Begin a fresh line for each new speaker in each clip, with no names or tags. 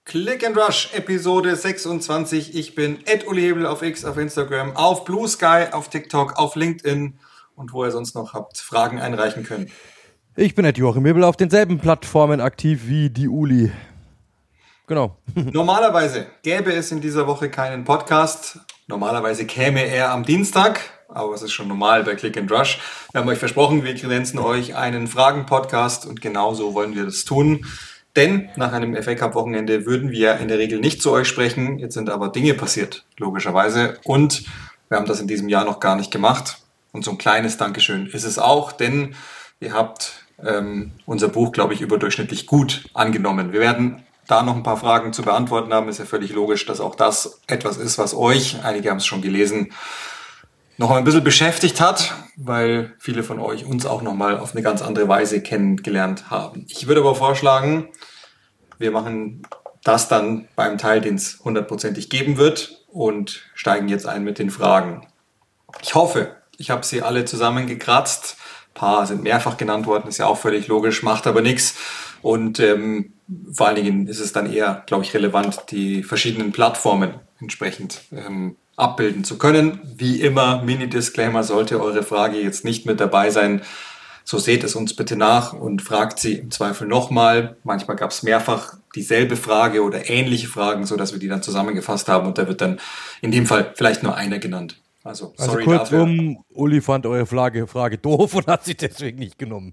Click and Rush, Episode 26. Ich bin Uli Hebel auf X, auf Instagram, auf Blue Sky, auf TikTok, auf LinkedIn und wo ihr sonst noch habt, Fragen einreichen können.
Ich bin Joachim Hebel auf denselben Plattformen aktiv wie die Uli. Genau.
Normalerweise gäbe es in dieser Woche keinen Podcast. Normalerweise käme er am Dienstag, aber es ist schon normal bei Click and Rush. Wir haben euch versprochen, wir kredenzen euch einen Fragen-Podcast und genauso wollen wir das tun. Denn nach einem FA Cup-Wochenende würden wir in der Regel nicht zu euch sprechen. Jetzt sind aber Dinge passiert, logischerweise. Und wir haben das in diesem Jahr noch gar nicht gemacht. Und so ein kleines Dankeschön ist es auch, denn ihr habt unser Buch, glaube ich, überdurchschnittlich gut angenommen. Wir werden da noch ein paar Fragen zu beantworten haben. Ist ja völlig logisch, dass auch das etwas ist, was euch, einige haben es schon gelesen, noch ein bisschen beschäftigt hat, weil viele von euch uns auch nochmal auf eine ganz andere Weise kennengelernt haben. Ich würde aber vorschlagen, wir machen das dann beim Teil, den es 100%ig geben wird und steigen jetzt ein mit den Fragen. Ich hoffe, ich habe sie alle zusammengekratzt. Ein paar sind mehrfach genannt worden, ist ja auch völlig logisch, macht aber nichts. Und vor allen Dingen ist es dann eher, glaube ich, relevant, die verschiedenen Plattformen entsprechend abbilden zu können. Wie immer, Mini-Disclaimer, sollte eure Frage jetzt nicht mit dabei sein, so seht es uns bitte nach und fragt sie im Zweifel nochmal. Manchmal gab es mehrfach dieselbe Frage oder ähnliche Fragen, sodass wir die dann zusammengefasst haben und da wird dann in dem Fall vielleicht nur einer genannt. Also sorry
kurzum,
dafür.
Uli fand eure Frage doof und hat sie deswegen nicht genommen.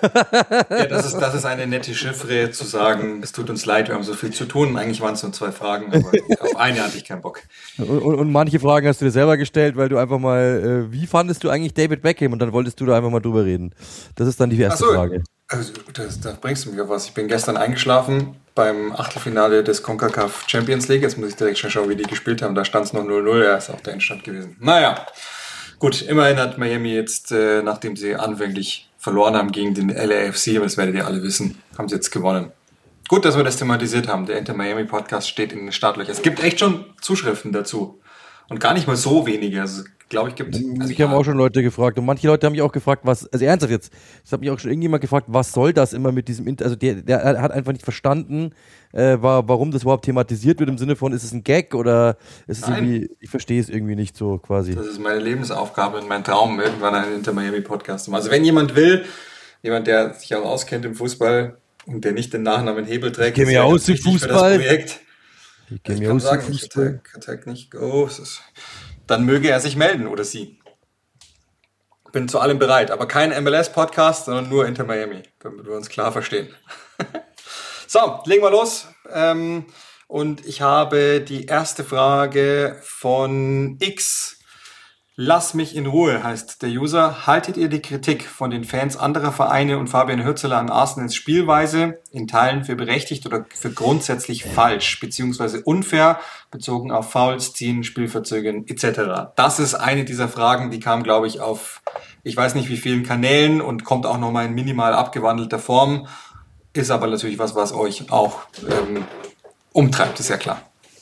Ja, das ist eine nette Chiffre zu sagen, es tut uns leid, wir haben so viel zu tun. Eigentlich waren es nur 2 Fragen, aber auf eine hatte ich keinen Bock.
Und manche Fragen hast du dir selber gestellt, weil du einfach mal, wie fandest du eigentlich David Beckham? Und dann wolltest du da einfach mal drüber reden. Das ist dann die erste Frage.
Also, da bringst du mich auf was. Ich bin gestern eingeschlafen beim Achtelfinale des CONCACAF Champions League. Jetzt muss ich direkt schon schauen, wie die gespielt haben. Da stand es noch 0-0. Ja, ist auch der Endstand gewesen. Naja, gut. Immerhin hat Miami jetzt, nachdem sie anfänglich verloren haben gegen den LAFC, aber das werdet ihr alle wissen, haben sie jetzt gewonnen. Gut, dass wir das thematisiert haben. Der Inter Miami Podcast steht in den Startlöchern. Es gibt echt schon Zuschriften dazu. Und gar nicht mal so wenige. Also, glaube ich,
ich habe auch schon Leute gefragt und manche Leute haben mich auch gefragt, also ernsthaft jetzt, es hat mich auch schon irgendjemand gefragt, was soll das immer mit diesem, also der hat einfach nicht verstanden, warum das überhaupt thematisiert wird, im Sinne von, ist es ein Gag oder ist es irgendwie, ich verstehe es irgendwie nicht so quasi.
Das ist meine Lebensaufgabe und mein Traum, irgendwann einen Inter-Miami-Podcast zu machen. Also wenn jemand will, jemand, der sich auch auskennt im Fußball und der nicht den Nachnamen Hebel trägt,
ich gehe mir aus im Fußball.
Ich kann sagen, ich attack nicht go. Dann möge er sich melden oder sie. Bin zu allem bereit, aber kein MLS-Podcast, sondern nur Inter Miami, damit wir uns klar verstehen. So, legen wir los. Und ich habe die erste Frage von X. Lass mich in Ruhe, heißt der User. Haltet ihr die Kritik von den Fans anderer Vereine und Fabian Hürzeler an Arsenals Spielweise in Teilen für berechtigt oder für grundsätzlich falsch, beziehungsweise unfair, bezogen auf Fouls, Ziehen, Spielverzögern etc.? Das ist eine dieser Fragen, die kam, glaube ich, auf ich weiß nicht wie vielen Kanälen und kommt auch nochmal in minimal abgewandelter Form, ist aber natürlich was euch auch umtreibt, ist ja klar.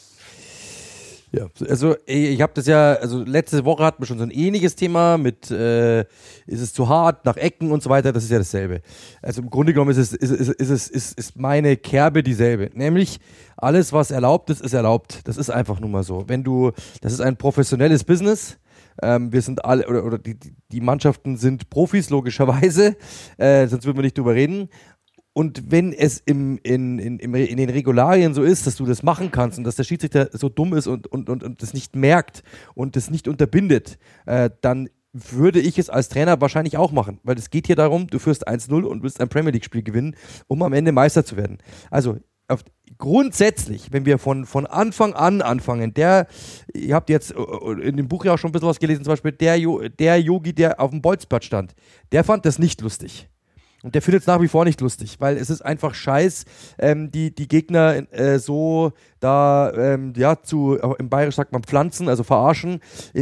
Ja, also ich habe das ja, also letzte Woche hatten wir schon so ein ähnliches Thema mit, ist es zu hart, nach Ecken und so weiter, das ist ja dasselbe. Also im Grunde genommen ist meine Kerbe dieselbe, nämlich alles, was erlaubt ist, ist erlaubt. Das ist einfach nur mal so. Das ist ein professionelles Business. Wir sind alle, oder die Mannschaften sind Profis, logischerweise, sonst würden wir nicht drüber reden. Und wenn es in den Regularien so ist, dass du das machen kannst und dass der Schiedsrichter so dumm ist und das nicht merkt und das nicht unterbindet, dann würde ich es als Trainer wahrscheinlich auch machen. Weil es geht hier darum, du führst 1-0 und willst ein Premier League-Spiel gewinnen, um am Ende Meister zu werden. Also grundsätzlich, wenn wir von Anfang an anfangen, ihr habt jetzt in dem Buch ja auch schon ein bisschen was gelesen, zum Beispiel der Yogi, der auf dem Bolzplatz stand, der fand das nicht lustig. Und der findet es nach wie vor nicht lustig, weil es ist einfach Scheiß, die Gegner so da, im Bayerisch sagt man pflanzen, also verarschen,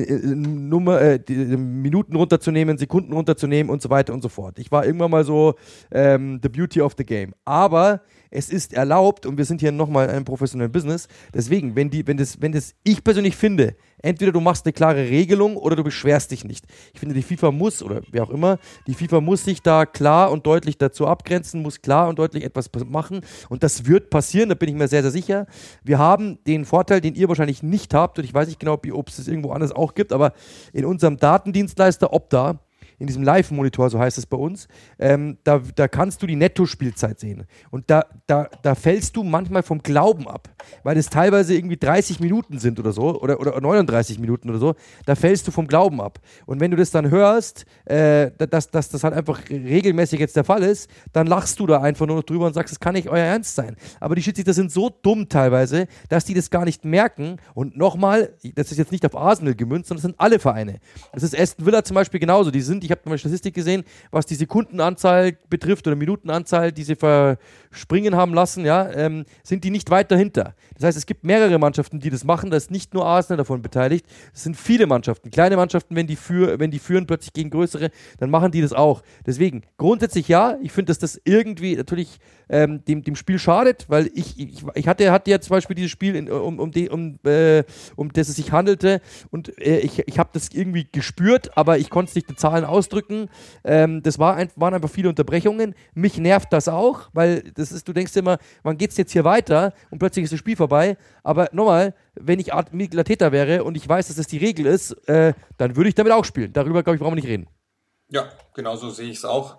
die Minuten runterzunehmen, Sekunden runterzunehmen und so weiter und so fort. Ich war irgendwann mal so the beauty of the game. Aber es ist erlaubt und wir sind hier nochmal in einem professionellen Business. Deswegen, wenn das ich persönlich finde, entweder du machst eine klare Regelung oder du beschwerst dich nicht. Ich finde, die FIFA muss, oder wer auch immer, die FIFA muss sich da klar und deutlich deutlich dazu abgrenzen, muss klar und deutlich etwas machen und das wird passieren, da bin ich mir sehr, sehr sicher. Wir haben den Vorteil, den ihr wahrscheinlich nicht habt und ich weiß nicht genau, ob es das irgendwo anders auch gibt, aber in unserem Datendienstleister Opta, in diesem Live-Monitor, so heißt es bei uns, da kannst du die Netto-Spielzeit sehen. Und da fällst du manchmal vom Glauben ab, weil es teilweise irgendwie 30 Minuten sind oder so, oder 39 Minuten oder so, da fällst du vom Glauben ab. Und wenn du das dann hörst, dass das halt einfach regelmäßig jetzt der Fall ist, dann lachst du da einfach nur noch drüber und sagst, das kann nicht euer Ernst sein. Aber die Schiedsrichter sind so dumm teilweise, dass die das gar nicht merken. Und nochmal, das ist jetzt nicht auf Arsenal gemünzt, sondern das sind alle Vereine. Das ist Aston Villa zum Beispiel genauso. Ich habe mal Statistik gesehen, was die Sekundenanzahl betrifft oder Minutenanzahl, die sie verspringen haben lassen, ja, sind die nicht weit dahinter. Das heißt, es gibt mehrere Mannschaften, die das machen, da ist nicht nur Arsenal davon beteiligt, es sind viele Mannschaften. Kleine Mannschaften, wenn die führen plötzlich gegen größere, dann machen die das auch. Deswegen, grundsätzlich ja, ich finde, dass das irgendwie natürlich dem Spiel schadet, weil ich hatte ja zum Beispiel dieses Spiel, um das es sich handelte und ich habe das irgendwie gespürt, aber ich konnte es nicht in Zahlen ausdrücken. Das waren einfach viele Unterbrechungen. Mich nervt das auch, weil du denkst immer, wann geht's jetzt hier weiter und plötzlich ist das Spiel vorbei. Aber nochmal, wenn ich Mikel Arteta wäre und ich weiß, dass das die Regel ist, dann würde ich damit auch spielen. Darüber, glaube ich, brauchen wir nicht reden.
Ja, genau so sehe ich es auch.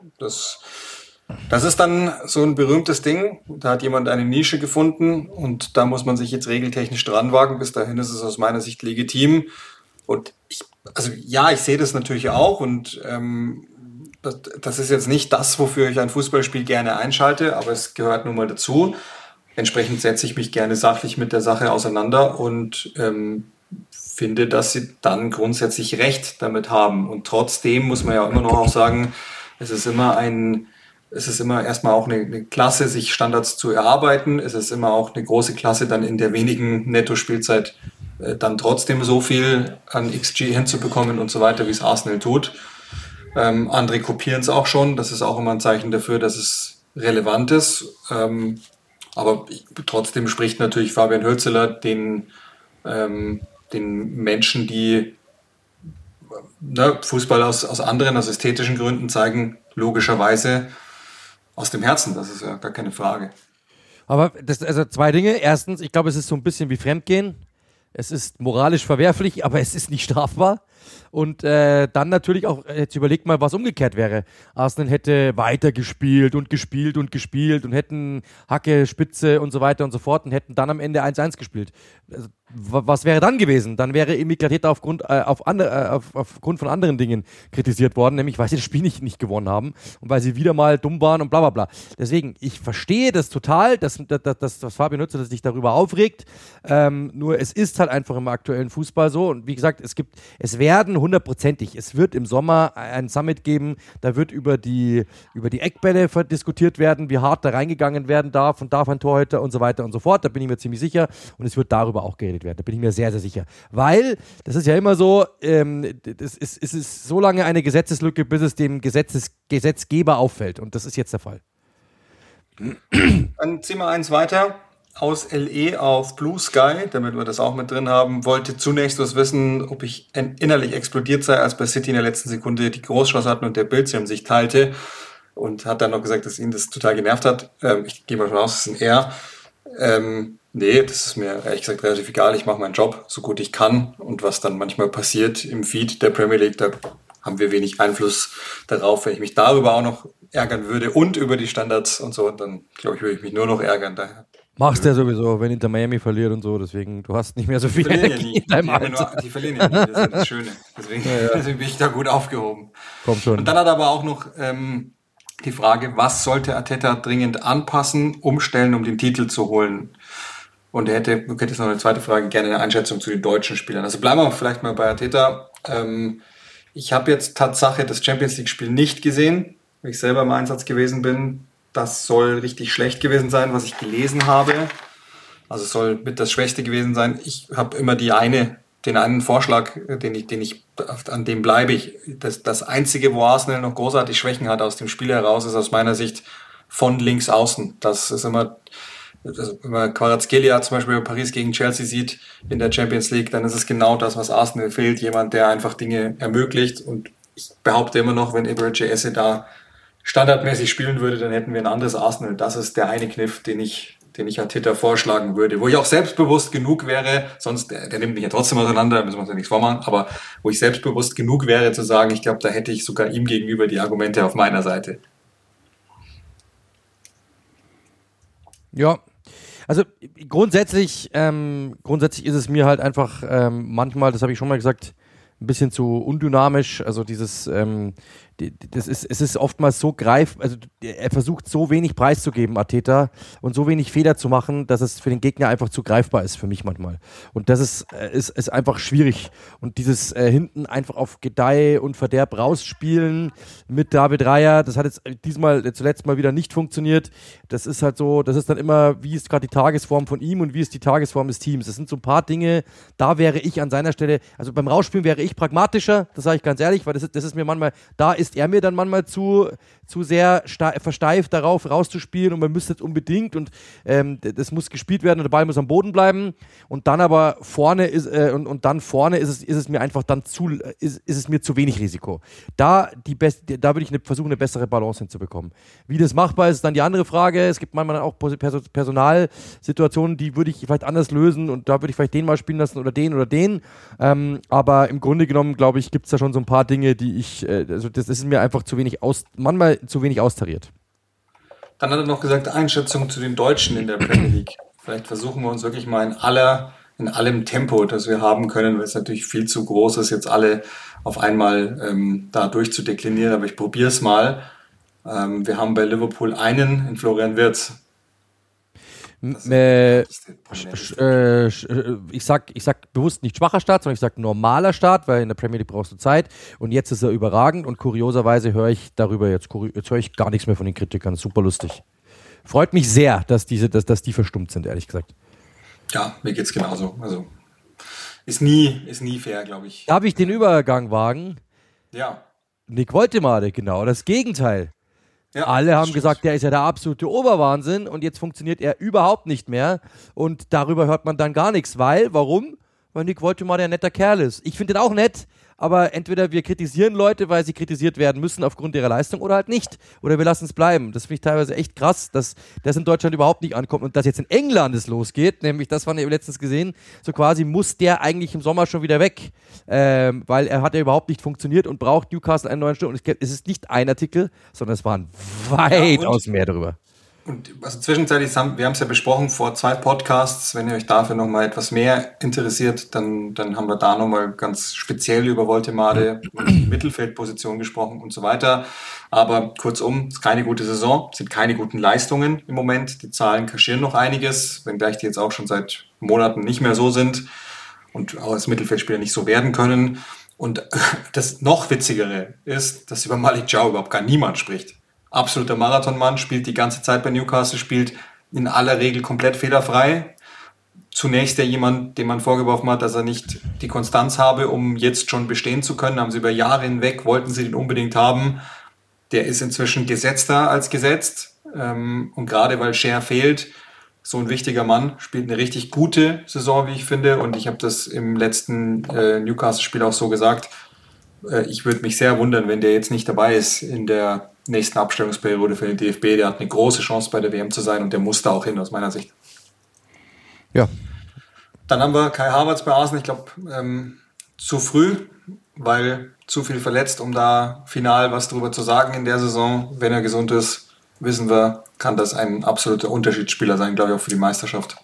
Das ist dann so ein berühmtes Ding. Da hat jemand eine Nische gefunden und da muss man sich jetzt regeltechnisch dran wagen. Bis dahin ist es aus meiner Sicht legitim. Und ich sehe das natürlich auch und das ist jetzt nicht das, wofür ich ein Fußballspiel gerne einschalte, aber es gehört nun mal dazu. Entsprechend setze ich mich gerne sachlich mit der Sache auseinander und finde, dass sie dann grundsätzlich Recht damit haben. Und trotzdem muss man ja immer noch auch sagen, es ist immer erstmal auch eine Klasse, sich Standards zu erarbeiten. Es ist immer auch eine große Klasse, dann in der wenigen Netto-Spielzeit dann trotzdem so viel an XG hinzubekommen und so weiter, wie es Arsenal tut. Andere kopieren es auch schon. Das ist auch immer ein Zeichen dafür, dass es relevant ist. Aber trotzdem spricht natürlich Fabian Hürzeler den Menschen, die Fußball aus anderen, aus ästhetischen Gründen zeigen, logischerweise aus dem Herzen. Das ist ja gar keine Frage.
Aber also zwei Dinge. Erstens, ich glaube, es ist so ein bisschen wie Fremdgehen. Es ist moralisch verwerflich, aber es ist nicht strafbar. Und dann natürlich auch, jetzt überlegt mal, was umgekehrt wäre. Arsenal hätte weitergespielt und gespielt und gespielt und hätten Hacke, Spitze und so weiter und so fort und hätten dann am Ende 1-1 gespielt. Also, was wäre dann gewesen? Dann wäre Mikel Arteta aufgrund von anderen Dingen kritisiert worden, nämlich weil sie das Spiel nicht gewonnen haben und weil sie wieder mal dumm waren und bla bla bla. Deswegen, ich verstehe das total, dass Fabian Hürzeler sich darüber aufregt. Nur es ist halt einfach im aktuellen Fußball so und wie gesagt, es werden hundertprozentig, es wird im Sommer ein Summit geben, da wird über die Eckbälle diskutiert werden, wie hart da reingegangen werden darf und darf ein Torhüter und so weiter und so fort, da bin ich mir ziemlich sicher und es wird darüber auch geredet werden, da bin ich mir sehr, sehr sicher. Weil, das ist ja immer so, es ist so lange eine Gesetzeslücke, bis es dem Gesetzgeber auffällt und das ist jetzt der Fall.
Dann ziehen wir eins weiter. Aus LE auf Blue Sky, damit wir das auch mit drin haben, wollte zunächst was wissen, ob ich innerlich explodiert sei, als bei City in der letzten Sekunde die Großchance hatten und der Bildschirm sich teilte und hat dann noch gesagt, dass ihn das total genervt hat. Ich gehe mal von aus, das ist ein R. Nee, das ist mir ehrlich gesagt relativ egal. Ich mache meinen Job so gut ich kann und was dann manchmal passiert im Feed der Premier League, da haben wir wenig Einfluss darauf. Wenn ich mich darüber auch noch ärgern würde und über die Standards und so, dann glaube ich, würde ich mich nur noch ärgern. Daher
machst ja sowieso, wenn Inter Miami verliert und so, deswegen, du hast nicht mehr so viel Energie in deinem Alter.
Die verlieren ja nie, das ist ja das Schöne. Deswegen bin ich da gut aufgehoben.
Komm schon.
Und dann hat er aber auch noch die Frage, was sollte Arteta dringend anpassen, umstellen, um den Titel zu holen? Und du hättest noch eine zweite Frage, gerne eine Einschätzung zu den deutschen Spielern. Also bleiben wir vielleicht mal bei Arteta. Ich habe jetzt Tatsache das Champions-League-Spiel nicht gesehen, weil ich selber im Einsatz gewesen bin. Das soll richtig schlecht gewesen sein, was ich gelesen habe. Also es soll mit das Schwächste gewesen sein. Ich habe immer den einen Vorschlag, an dem bleibe ich. Das Einzige, wo Arsenal noch großartig Schwächen hat aus dem Spiel heraus, ist aus meiner Sicht von links außen. Das ist immer, also wenn man Kvaratskhelia zum Beispiel bei Paris gegen Chelsea sieht in der Champions League, dann ist es genau das, was Arsenal fehlt. Jemand, der einfach Dinge ermöglicht. Und ich behaupte immer noch, wenn Eberechi Esse da standardmäßig spielen würde, dann hätten wir ein anderes Arsenal. Das ist der eine Kniff, den ich Arteta vorschlagen würde, wo ich auch selbstbewusst genug wäre, sonst, der nimmt mich ja trotzdem auseinander, da müssen wir uns ja nichts vormachen, aber wo ich selbstbewusst genug wäre zu sagen, ich glaube, da hätte ich sogar ihm gegenüber die Argumente auf meiner Seite.
Ja, also grundsätzlich ist es mir halt einfach manchmal, das habe ich schon mal gesagt, ein bisschen zu undynamisch. Also es ist oftmals so also er versucht so wenig preiszugeben, Arteta, und so wenig Fehler zu machen, dass es für den Gegner einfach zu greifbar ist für mich manchmal. Und das ist einfach schwierig. Und dieses hinten einfach auf Gedeih und Verderb rausspielen mit David Raya, das hat jetzt zuletzt mal wieder nicht funktioniert. Das ist halt so, das ist dann immer, wie ist gerade die Tagesform von ihm und wie ist die Tagesform des Teams. Das sind so ein paar Dinge, da wäre ich an seiner Stelle, also beim Rausspielen wäre ich pragmatischer, das sage ich ganz ehrlich, weil das ist mir manchmal, da ist er mir dann manchmal zu sehr versteift darauf rauszuspielen und man müsste jetzt unbedingt und das muss gespielt werden und der Ball muss am Boden bleiben und dann aber vorne ist es mir einfach dann ist es mir zu wenig Risiko. Da würde ich versuchen, eine bessere Balance hinzubekommen. Wie das machbar ist, ist dann die andere Frage. Es gibt manchmal auch Personalsituationen, die würde ich vielleicht anders lösen und da würde ich vielleicht den mal spielen lassen oder den. Aber im Grunde genommen, glaube ich, gibt es da schon so ein paar Dinge, die also das ist mir einfach manchmal zu wenig austariert.
Dann hat er noch gesagt, Einschätzung zu den Deutschen in der Premier League. Vielleicht versuchen wir uns wirklich mal in allem Tempo, das wir haben können, weil es natürlich viel zu groß ist, jetzt alle auf einmal da durchzudeklinieren, aber ich probiere es mal. Wir haben bei Liverpool einen in Florian Wirtz.
Ich sag bewusst nicht schwacher Start, sondern ich sag normaler Start, weil in der Premier League brauchst du Zeit und jetzt ist er überragend und kurioserweise höre ich darüber jetzt höre ich gar nichts mehr von den Kritikern, super lustig. Freut mich sehr, dass die verstummt sind, ehrlich gesagt.
Ja, mir geht's genauso. Also ist nie fair, glaube ich.
Darf ich den Übergang wagen?
Ja.
Nick Woltemade, genau das Gegenteil. Ja, alle haben gesagt, der ist ja der absolute Oberwahnsinn und jetzt funktioniert er überhaupt nicht mehr und darüber hört man dann gar nichts, warum? Weil Nick Woltemade ein netter Kerl ist. Ich finde den auch nett, aber entweder wir kritisieren Leute, weil sie kritisiert werden müssen aufgrund ihrer Leistung oder halt nicht. Oder wir lassen es bleiben. Das finde ich teilweise echt krass, dass das in Deutschland überhaupt nicht ankommt und dass jetzt in England es losgeht, nämlich das haben wir letztens gesehen, so quasi muss der eigentlich im Sommer schon wieder weg, weil er hat ja überhaupt nicht funktioniert und braucht Newcastle einen neuen Sturm. Und es ist nicht ein Artikel, sondern es waren weitaus mehr darüber.
Und also zwischenzeitlich, wir haben es ja besprochen vor 2 Podcasts, wenn ihr euch dafür nochmal etwas mehr interessiert, dann haben wir da nochmal ganz speziell über Woltemade, Mittelfeldposition gesprochen und so weiter. Aber kurzum, es ist keine gute Saison, es sind keine guten Leistungen im Moment. Die Zahlen kaschieren noch einiges, wenngleich die jetzt auch schon seit Monaten nicht mehr so sind und auch als Mittelfeldspieler nicht so werden können. Und das noch Witzigere ist, dass über Malick Thiaw überhaupt gar niemand spricht. Absoluter Marathonmann, spielt die ganze Zeit bei Newcastle, spielt in aller Regel komplett fehlerfrei. Zunächst ja jemand, dem man vorgeworfen hat, dass er nicht die Konstanz habe, um jetzt schon bestehen zu können. Haben sie über Jahre hinweg, wollten sie den unbedingt haben. Der ist inzwischen gesetzter als gesetzt. Und gerade weil Schär fehlt, so ein wichtiger Mann, spielt eine richtig gute Saison, wie ich finde. Und ich habe das im letzten Newcastle-Spiel auch so gesagt. Ich würde mich sehr wundern, wenn der jetzt nicht dabei ist in der nächsten Abstellungsperiode für den DFB. Der hat eine große Chance bei der WM zu sein und der muss da auch hin, aus meiner Sicht.
Ja.
Dann haben wir Kai Havertz bei Arsenal, ich glaube, zu früh, weil zu viel verletzt, um da final was drüber zu sagen in der Saison. Wenn er gesund ist, wissen wir, kann das ein absoluter Unterschiedsspieler sein, glaube ich, auch für die Meisterschaft.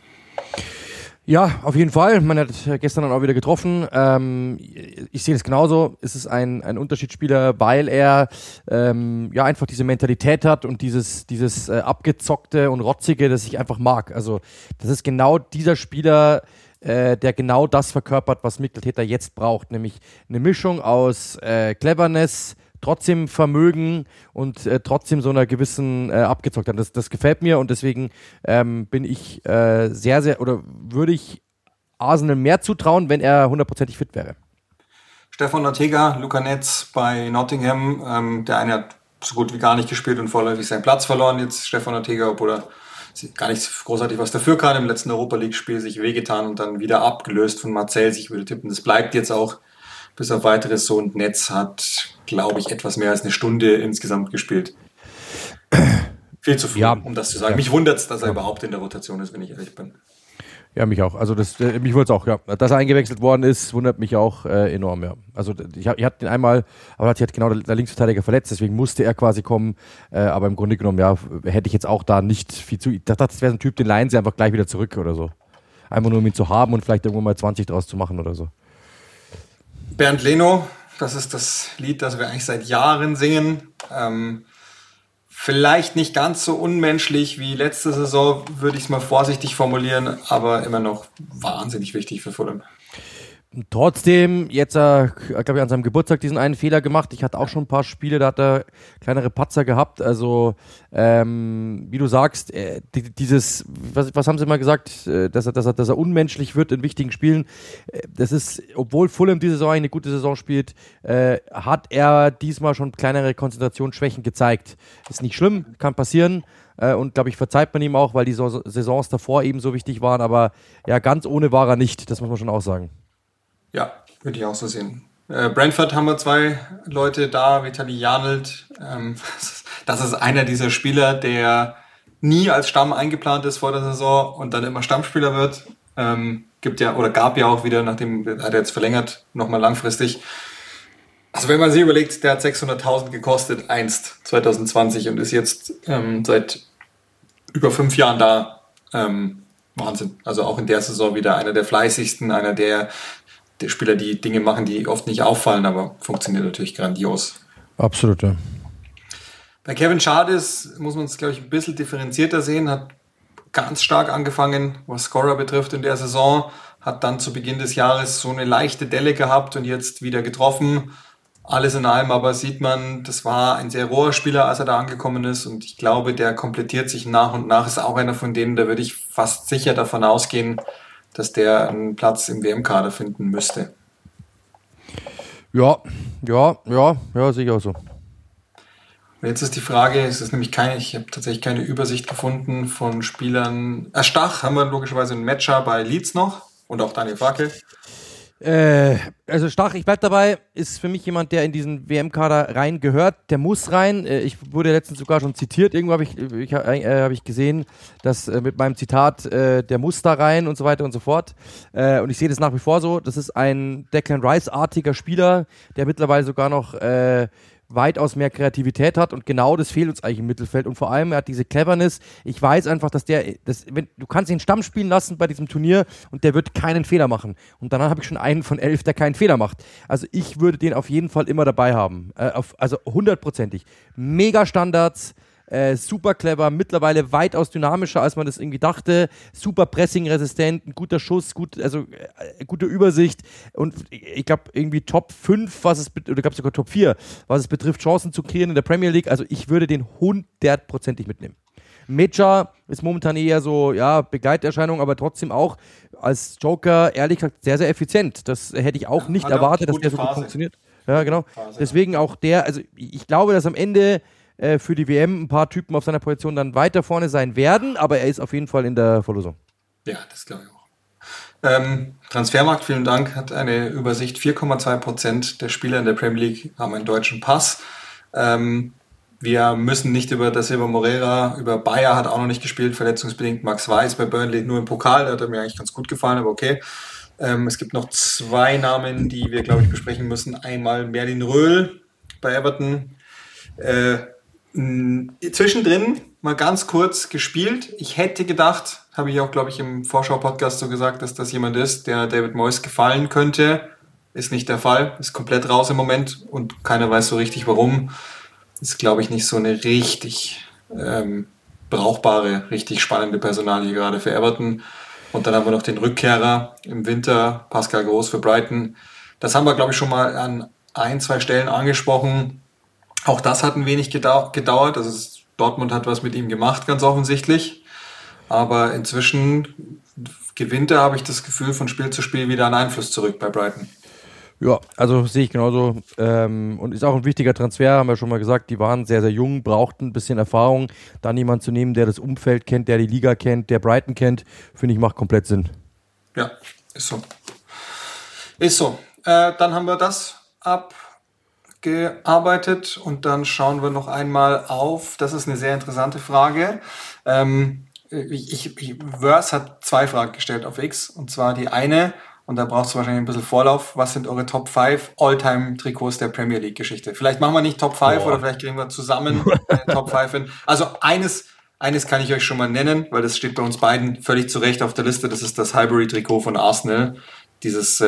Ja, auf jeden Fall. Man hat gestern dann auch wieder getroffen. Ich sehe das genauso. Es ist ein Unterschiedsspieler, weil er einfach diese Mentalität hat und dieses abgezockte und rotzige, das ich einfach mag. Also das ist genau dieser Spieler, der genau das verkörpert, was Mikel Arteta jetzt braucht, nämlich eine Mischung aus Cleverness, trotzdem Vermögen und trotzdem so einer gewissen Abgezocktheit. Das gefällt mir und deswegen bin ich sehr, sehr, oder würde ich Arsenal mehr zutrauen, wenn er 100%ig fit wäre.
Stefan Ortega, Luca Netz bei Nottingham, der eine hat so gut wie gar nicht gespielt und vorläufig seinen Platz verloren. Jetzt Stefan Ortega, obwohl er gar nicht großartig was dafür kann, im letzten Europa-League-Spiel sich wehgetan und dann wieder abgelöst von Marseille. Ich würde tippen, das bleibt jetzt auch bis auf weiteres so ein Netz hat, glaube ich, etwas mehr als eine Stunde insgesamt gespielt. Viel zu früh, um das zu sagen. Mich wundert es, dass er überhaupt in der Rotation ist, wenn ich ehrlich bin.
Ja, mich auch. Also mich wundert es auch, ja. Dass er eingewechselt worden ist, wundert mich auch enorm, ja. Also ich hatte den einmal, aber hat sich halt genau der Linksverteidiger verletzt, deswegen musste er quasi kommen. Aber im Grunde genommen, ja, hätte ich jetzt auch da nicht viel zu. Ich dachte, das wäre so ein Typ, den leihen sie einfach gleich wieder zurück oder so. Einfach nur, um ihn zu haben und vielleicht irgendwo mal 20 draus zu machen oder so.
Bernd Leno, das ist das Lied, das wir eigentlich seit Jahren singen. Vielleicht nicht ganz so unmenschlich wie letzte Saison, würde ich es mal vorsichtig formulieren, aber immer noch wahnsinnig wichtig für Fulham.
Trotzdem, jetzt, glaube ich, an seinem Geburtstag diesen einen Fehler gemacht. Ich hatte auch schon ein paar Spiele, da hat er kleinere Patzer gehabt. Also, wie du sagst, dieses, was haben sie mal gesagt, dass er unmenschlich wird in wichtigen Spielen. Das ist, obwohl Fulham diese Saison eine gute Saison spielt, hat er diesmal schon kleinere Konzentrationsschwächen gezeigt. Ist nicht schlimm, kann passieren. Und glaube ich, verzeiht man ihm auch, weil die Saisons davor eben so wichtig waren. Aber ja, ganz ohne war er nicht, das muss man schon auch sagen.
Ja, würde ich auch so sehen. Brentford haben wir 2 Leute da, Vitali Janelt. Das ist einer dieser Spieler, der nie als Stamm eingeplant ist vor der Saison und dann immer Stammspieler wird. Gab ja auch wieder, nachdem hat er jetzt verlängert, nochmal langfristig. Also wenn man sich überlegt, der hat 600.000 gekostet, einst 2020 und ist jetzt seit über 5 Jahren da. Wahnsinn. Also auch in der Saison wieder einer der fleißigsten, einer der Spieler, die Dinge machen, die oft nicht auffallen, aber funktioniert natürlich grandios.
Absolut, ja.
Bei Kevin Schades muss man es, glaube ich, ein bisschen differenzierter sehen. Hat ganz stark angefangen, was Scorer betrifft in der Saison. Hat dann zu Beginn des Jahres so eine leichte Delle gehabt und jetzt wieder getroffen. Alles in allem aber sieht man, das war ein sehr roher Spieler, als er da angekommen ist. Und ich glaube, der komplettiert sich nach und nach. Ist auch einer von denen, da würde ich fast sicher davon ausgehen, dass der einen Platz im WM-Kader finden müsste.
Ja, sehe ich auch so.
Und jetzt ist die Frage, ich habe tatsächlich keine Übersicht gefunden von Spielern. Stach haben wir logischerweise einen Matcher bei Leeds noch und auch Daniel Farke.
Also Stach, ich bleib dabei, ist für mich jemand, der in diesen WM-Kader rein gehört. Der muss rein. Ich wurde letztens sogar schon zitiert. Irgendwo habe ich gesehen, dass mit meinem Zitat, der muss da rein und so weiter und so fort. Und ich sehe das nach wie vor so. Das ist ein Declan Rice-artiger Spieler, der mittlerweile sogar noch weitaus mehr Kreativität hat und genau das fehlt uns eigentlich im Mittelfeld und vor allem er hat diese Cleverness. Ich weiß einfach, dass du kannst ihn Stamm spielen lassen bei diesem Turnier und der wird keinen Fehler machen. Und dann habe ich schon einen von 11, der keinen Fehler macht. Also ich würde den auf jeden Fall immer dabei haben. Also 100%. Mega Standards, super clever, mittlerweile weitaus dynamischer, als man das irgendwie dachte. Super pressingresistent, ein guter Schuss, gute Übersicht und ich glaube irgendwie Top 5, oder gab es sogar Top 4, was es betrifft, Chancen zu kreieren in der Premier League. Also ich würde den 100% mitnehmen. Mecha ist momentan eher so, ja, Begleiterscheinung, aber trotzdem auch als Joker, ehrlich gesagt, sehr, sehr effizient. Das hätte ich auch nicht erwartet, dass der so gut funktioniert. Ja, genau. Deswegen auch also ich glaube, dass am Ende für die WM ein paar Typen auf seiner Position dann weiter vorne sein werden, aber er ist auf jeden Fall in der Verlosung.
Ja, das glaube ich auch. Transfermarkt, vielen Dank, hat eine Übersicht. 4,2% der Spieler in der Premier League haben einen deutschen Pass. Wir müssen nicht über Da Silva Moreira, über Bayer hat auch noch nicht gespielt, verletzungsbedingt. Max Weiß bei Burnley nur im Pokal, der hat mir eigentlich ganz gut gefallen, aber okay. Es gibt noch 2 Namen, die wir, glaube ich, besprechen müssen. Einmal Merlin Röhl bei Everton. Zwischendrin mal ganz kurz gespielt. Ich hätte gedacht, habe ich auch, glaube ich, im Vorschau-Podcast so gesagt, dass das jemand ist, der David Moyes gefallen könnte. Ist nicht der Fall. Ist komplett raus im Moment und keiner weiß so richtig warum. Ist, glaube ich, nicht so eine richtig brauchbare, richtig spannende Personalie gerade für Everton. Und dann haben wir noch den Rückkehrer im Winter, Pascal Groß für Brighton. Das haben wir, glaube ich, schon mal an 1-2 Stellen angesprochen. Auch das hat ein wenig gedauert. Also Dortmund hat was mit ihm gemacht, ganz offensichtlich. Aber inzwischen gewinnt er, habe ich das Gefühl, von Spiel zu Spiel wieder einen Einfluss zurück bei Brighton.
Ja, also sehe ich genauso. Und ist auch ein wichtiger Transfer, haben wir schon mal gesagt. Die waren sehr, sehr jung, brauchten ein bisschen Erfahrung. Dann jemanden zu nehmen, der das Umfeld kennt, der die Liga kennt, der Brighton kennt, finde ich, macht komplett Sinn.
Ja, ist so. Ist so. Dann haben wir das abgearbeitet und dann schauen wir noch einmal auf. Das ist eine sehr interessante Frage. Verse hat 2 Fragen gestellt auf X, und zwar die eine, und da braucht es wahrscheinlich ein bisschen Vorlauf. Was sind eure Top 5 All-Time-Trikots der Premier League-Geschichte? Vielleicht machen wir nicht Top 5 oder vielleicht kriegen wir zusammen Top 5 hin. Also eines kann ich euch schon mal nennen, weil das steht bei uns beiden völlig zurecht auf der Liste. Das ist das Highbury-Trikot von Arsenal. Dieses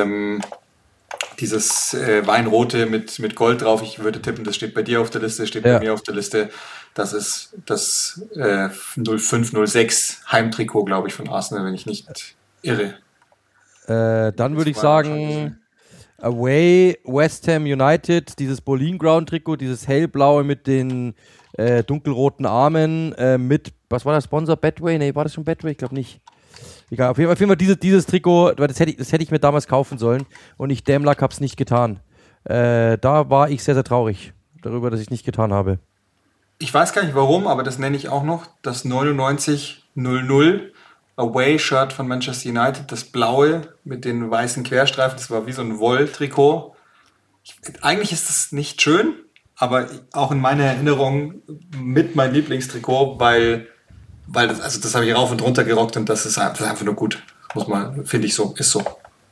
Weinrote mit Gold drauf. Ich würde tippen, das steht bei dir auf der Liste, steht bei mir auf der Liste. Das ist das 05-06 Heimtrikot, glaube ich, von Arsenal, wenn ich nicht irre.
Dann würde ich sagen, Away West Ham United, dieses Boleyn Ground Trikot, dieses hellblaue mit den dunkelroten Armen, mit, was war der Sponsor? Betway? Nee, war das schon Betway? Ich glaube nicht. Egal, auf jeden Fall dieses Trikot, das hätte ich mir damals kaufen sollen und ich Dämlack habe es nicht getan. Da war ich sehr, sehr traurig darüber, dass ich es nicht getan habe.
Ich weiß gar nicht warum, aber das nenne ich auch noch das 99-00 Away-Shirt von Manchester United, das blaue mit den weißen Querstreifen, das war wie so ein Woll-Trikot. Eigentlich ist das nicht schön, aber auch in meiner Erinnerung mit mein Lieblingstrikot, weil das habe ich rauf und runter gerockt und das ist einfach nur gut. Finde ich so, ist so.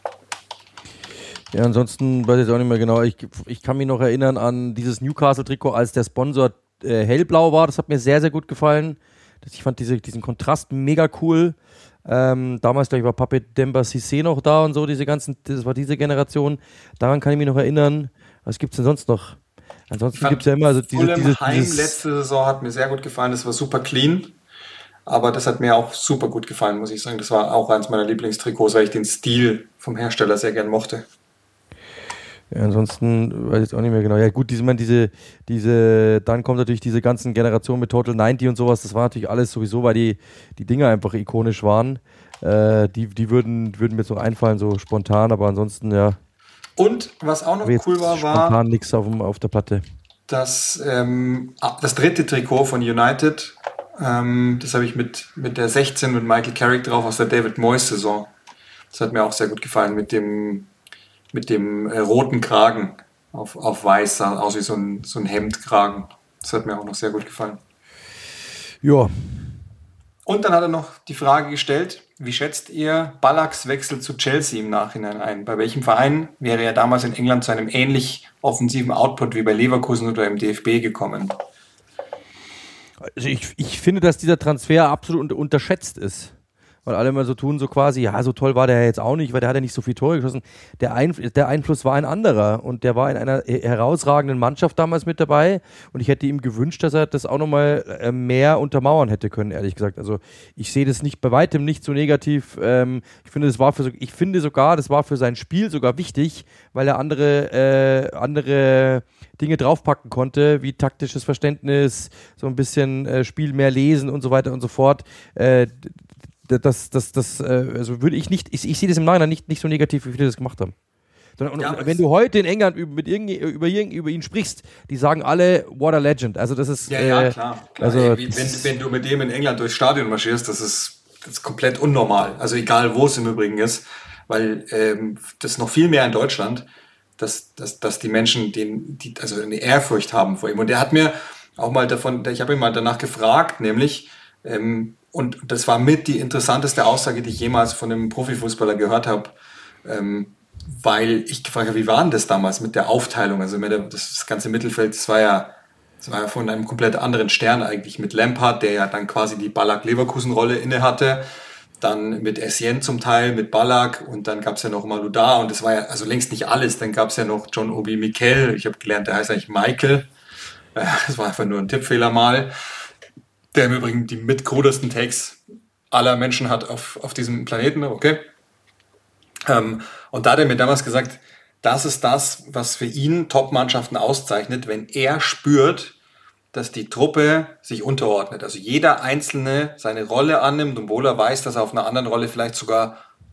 Ja, ansonsten weiß ich jetzt auch nicht mehr genau. Ich kann mich noch erinnern an dieses Newcastle-Trikot, als der Sponsor hellblau war. Das hat mir sehr, sehr gut gefallen. Ich fand diesen Kontrast mega cool. Damals, glaube ich, war Pape Demba Cissé noch da und so, das war diese Generation. Daran kann ich mich noch erinnern. Was gibt es denn sonst noch? Ansonsten gibt es ja immer
Heim letzte Saison hat mir sehr gut gefallen. Das war super clean. Aber das hat mir auch super gut gefallen, muss ich sagen. Das war auch eins meiner Lieblingstrikots, weil ich den Stil vom Hersteller sehr gern mochte.
Ja, ansonsten weiß ich jetzt auch nicht mehr genau. Ja gut, dann kommt natürlich diese ganzen Generationen mit Total 90 und sowas. Das war natürlich alles sowieso, weil die Dinger einfach ikonisch waren. Die würden mir jetzt noch einfallen, so spontan, aber ansonsten, ja.
Und was auch noch cool war
spontan nichts auf der Platte.
Das dritte Trikot von United, das habe ich mit der 16 mit Michael Carrick drauf aus der David Moyes Saison. Das hat mir auch sehr gut gefallen mit dem roten Kragen auf weiß, sah aus wie so ein Hemdkragen. Das hat mir auch noch sehr gut gefallen.
Ja.
Und dann hat er noch die Frage gestellt, wie schätzt ihr Ballacks Wechsel zu Chelsea im Nachhinein ein? Bei welchem Verein wäre er damals in England zu einem ähnlich offensiven Output wie bei Leverkusen oder im DFB gekommen?
Also ich finde, dass dieser Transfer absolut unterschätzt ist. Weil alle immer so tun, so quasi, ja, so toll war der jetzt auch nicht, weil der hat ja nicht so viel Tore geschossen. Der Einfluss war ein anderer und der war in einer herausragenden Mannschaft damals mit dabei und ich hätte ihm gewünscht, dass er das auch nochmal mehr untermauern hätte können, ehrlich gesagt. Also ich sehe das bei weitem nicht so negativ. Ich finde sogar, das war für sein Spiel sogar wichtig, weil er andere Dinge draufpacken konnte, wie taktisches Verständnis, so ein bisschen Spiel mehr lesen und so weiter und so fort. Also würde ich nicht, ich sehe das im Nachhinein nicht so negativ, wie viele das gemacht haben. Und wenn du heute in England über ihn sprichst, die sagen alle, what a legend. Also das ist...
Ja, klar. Also, wenn du mit dem in England durchs Stadion marschierst, das ist komplett unnormal. Also egal, wo es im Übrigen ist, weil das noch viel mehr in Deutschland, dass die Menschen also eine Ehrfurcht haben vor ihm. Und er hat mir auch mal ich habe ihn mal danach gefragt, nämlich... und das war mit die interessanteste Aussage, die ich jemals von einem Profifußballer gehört habe, weil ich gefragt habe, wie war denn das damals mit der Aufteilung? Also das ganze Mittelfeld, das war ja von einem komplett anderen Stern eigentlich, mit Lampard, der ja dann quasi die Ballack-Leverkusen-Rolle inne hatte, dann mit Essien zum Teil, mit Ballack und dann gab es ja noch Maludar und das war ja also längst nicht alles. Dann gab es ja noch John Obi Mikel, ich habe gelernt, der heißt eigentlich Michael. Das war einfach nur ein Tippfehler mal. Der im Übrigen die mitkrudesten Takes aller Menschen hat auf diesem Planeten, okay? Und da hat er mir damals gesagt, das ist das, was für ihn Top-Mannschaften auszeichnet, wenn er spürt, dass die Truppe sich unterordnet. Also jeder Einzelne seine Rolle annimmt, obwohl er weiß, dass er auf einer anderen Rolle vielleicht sogar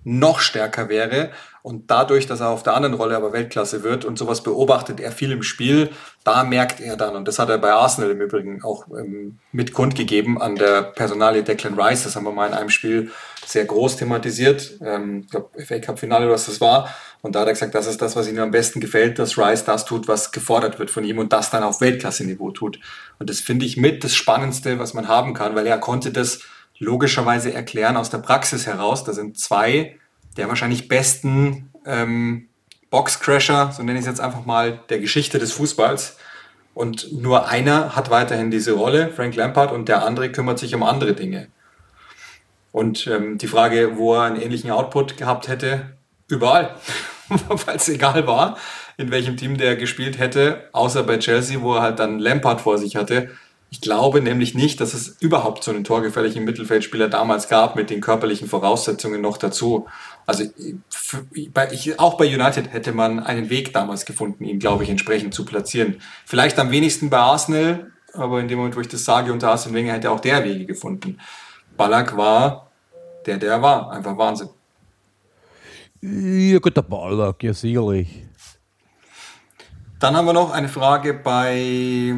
noch stärker wäre und dadurch, dass er auf der anderen Rolle aber Weltklasse wird und sowas beobachtet er viel im Spiel, da merkt er dann, und das hat er bei Arsenal im Übrigen auch mit kundgegeben an der Personalie Declan Rice, das haben wir mal in einem Spiel sehr groß thematisiert, ich glaube FA Cup Finale, was das war, und da hat er gesagt, das ist das, was ihm am besten gefällt, dass Rice das tut, was gefordert wird von ihm und das dann auf Weltklasse-Niveau tut. Und das finde ich mit das Spannendste, was man haben kann, weil er konnte das logischerweise erklären aus der Praxis heraus. Da sind zwei der wahrscheinlich besten Boxcrasher, so nenne ich es jetzt einfach mal, der Geschichte des Fußballs. Und nur einer hat weiterhin diese Rolle, Frank Lampard, und der andere kümmert sich um andere Dinge. Und die Frage, wo er einen ähnlichen Output gehabt hätte, überall, weil es egal war, in welchem Team der gespielt hätte, außer bei Chelsea, wo er halt dann Lampard vor sich hatte. Ich glaube nämlich nicht, dass es überhaupt so einen torgefährlichen Mittelfeldspieler damals gab, mit den körperlichen Voraussetzungen noch dazu. Also auch bei United hätte man einen Weg damals gefunden, ihn, glaube ich, entsprechend zu platzieren. Vielleicht am wenigsten bei Arsenal, aber in dem Moment, wo ich das sage, unter Arsene Wenger hätte auch der Wege gefunden. Ballack war der war. Einfach Wahnsinn.
Ja, gut, der Ballack, ja sicherlich.
Dann haben wir noch eine Frage bei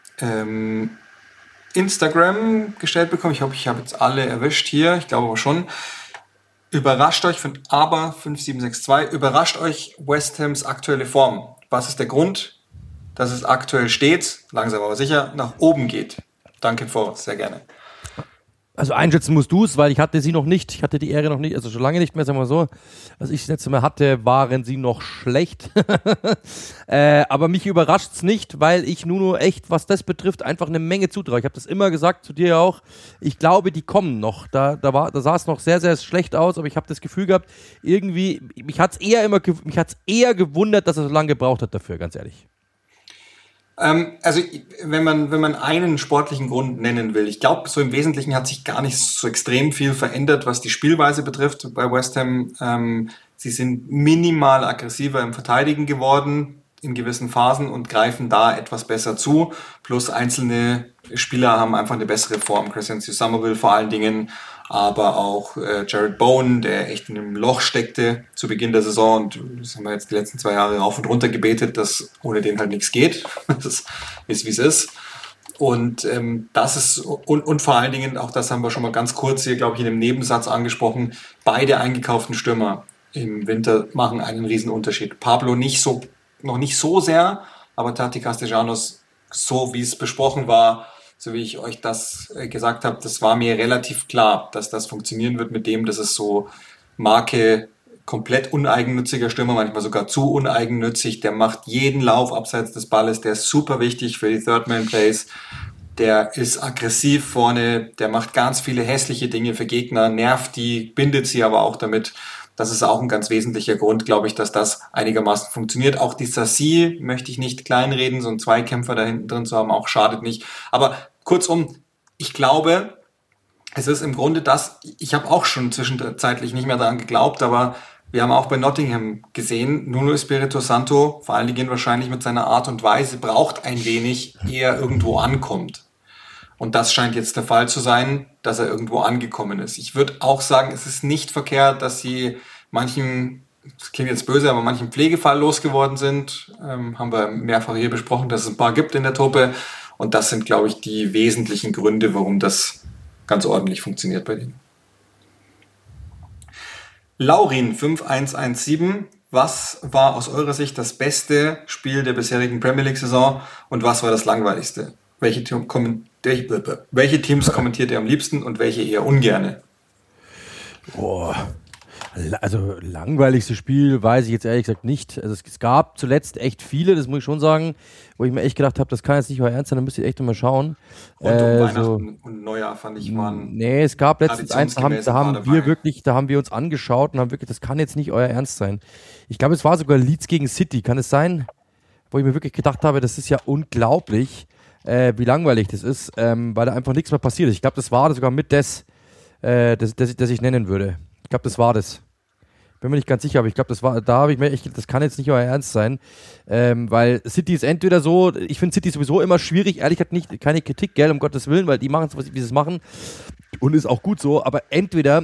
Instagram gestellt bekommen. Ich hoffe, ich habe jetzt alle erwischt hier. Ich glaube aber schon. Überrascht euch von Aber5762, überrascht euch West Hams aktuelle Form. Was ist der Grund, dass es aktuell stets, langsam aber sicher, nach oben geht? Danke im Voraus, sehr gerne.
Also einschätzen musst du es, weil ich hatte sie noch nicht, ich hatte die Ehre noch nicht, also schon lange nicht mehr, sagen wir so. Als ich das letzte Mal hatte, waren sie noch schlecht. Aber mich überrascht es nicht, weil ich Nuno echt, was das betrifft, einfach eine Menge zutraue. Ich habe das immer gesagt, zu dir auch. Ich glaube, die kommen noch. Da sah es noch sehr, sehr schlecht aus, aber ich habe das Gefühl gehabt, irgendwie, mich hat's eher gewundert, dass er so lange gebraucht hat dafür, ganz ehrlich.
Also wenn man einen sportlichen Grund nennen will, ich glaube, so im Wesentlichen hat sich gar nicht so extrem viel verändert, was die Spielweise betrifft bei West Ham. Sie sind minimal aggressiver im Verteidigen geworden in gewissen Phasen und greifen da etwas besser zu. Plus einzelne Spieler haben einfach eine bessere Form. Crescencio Somerville vor allen Dingen, aber auch Jared Bowen, der echt in einem Loch steckte zu Beginn der Saison, und das haben wir jetzt die letzten 2 Jahre rauf und runter gebetet, dass ohne den halt nichts geht. Das ist, wie es ist. Und das ist, und vor allen Dingen, auch das haben wir schon mal ganz kurz hier, glaube ich, in einem Nebensatz angesprochen, beide eingekauften Stürmer im Winter machen einen riesen Unterschied. Pablo noch nicht so sehr, aber Tati Castellanos, so wie es besprochen war, so wie ich euch das gesagt habe, das war mir relativ klar, dass das funktionieren wird mit dem, dass es so Marke komplett uneigennütziger Stürmer, manchmal sogar zu uneigennützig, der macht jeden Lauf abseits des Balles, der ist super wichtig für die Third-Man-Plays, der ist aggressiv vorne, der macht ganz viele hässliche Dinge für Gegner, nervt die, bindet sie aber auch damit. Das ist auch ein ganz wesentlicher Grund, glaube ich, dass das einigermaßen funktioniert. Auch die Sassi möchte ich nicht kleinreden, so einen Zweikämpfer da hinten drin zu haben, auch schadet nicht. Aber kurzum, ich glaube, es ist im Grunde das, ich habe auch schon zwischenzeitlich nicht mehr daran geglaubt, aber wir haben auch bei Nottingham gesehen, Nuno Espirito Santo, vor allen Dingen wahrscheinlich mit seiner Art und Weise, braucht ein wenig, ehe er irgendwo ankommt. Und das scheint jetzt der Fall zu sein, dass er irgendwo angekommen ist. Ich würde auch sagen, es ist nicht verkehrt, dass sie manchen, das klingt jetzt böse, aber manchen Pflegefall losgeworden sind. Haben wir mehrfach hier besprochen, dass es ein paar gibt in der Truppe. Und das sind, glaube ich, die wesentlichen Gründe, warum das ganz ordentlich funktioniert bei denen. Laurin 5117, was war aus eurer Sicht das beste Spiel der bisherigen Premier League-Saison und was war das langweiligste? Welche Teams kommentiert ihr am liebsten und welche eher ungerne?
Boah. Also langweiligste Spiel weiß ich jetzt ehrlich gesagt nicht. Also es gab zuletzt echt viele, das muss ich schon sagen, wo ich mir echt gedacht habe, das kann jetzt nicht euer Ernst sein, da müsst ihr echt mal schauen.
Und Weihnachten und Neujahr fand ich waren.
Nee, es gab letztens eins, da haben wir uns angeschaut und haben wirklich, das kann jetzt nicht euer Ernst sein. Ich glaube, es war sogar Leeds gegen City, kann es sein? Wo ich mir wirklich gedacht habe, das ist ja unglaublich, wie langweilig das ist, weil da einfach nichts mehr passiert ist. Ich glaube, das war sogar mit das ich nennen würde. Ich glaube, das war das. Bin mir nicht ganz sicher, aber ich glaube, da habe ich mir echt, das kann jetzt nicht euer Ernst sein, weil City ist entweder so, ich finde City sowieso immer schwierig, ehrlich gesagt nicht, keine Kritik, gell, um Gottes Willen, weil die machen es, wie sie es machen und ist auch gut so, aber entweder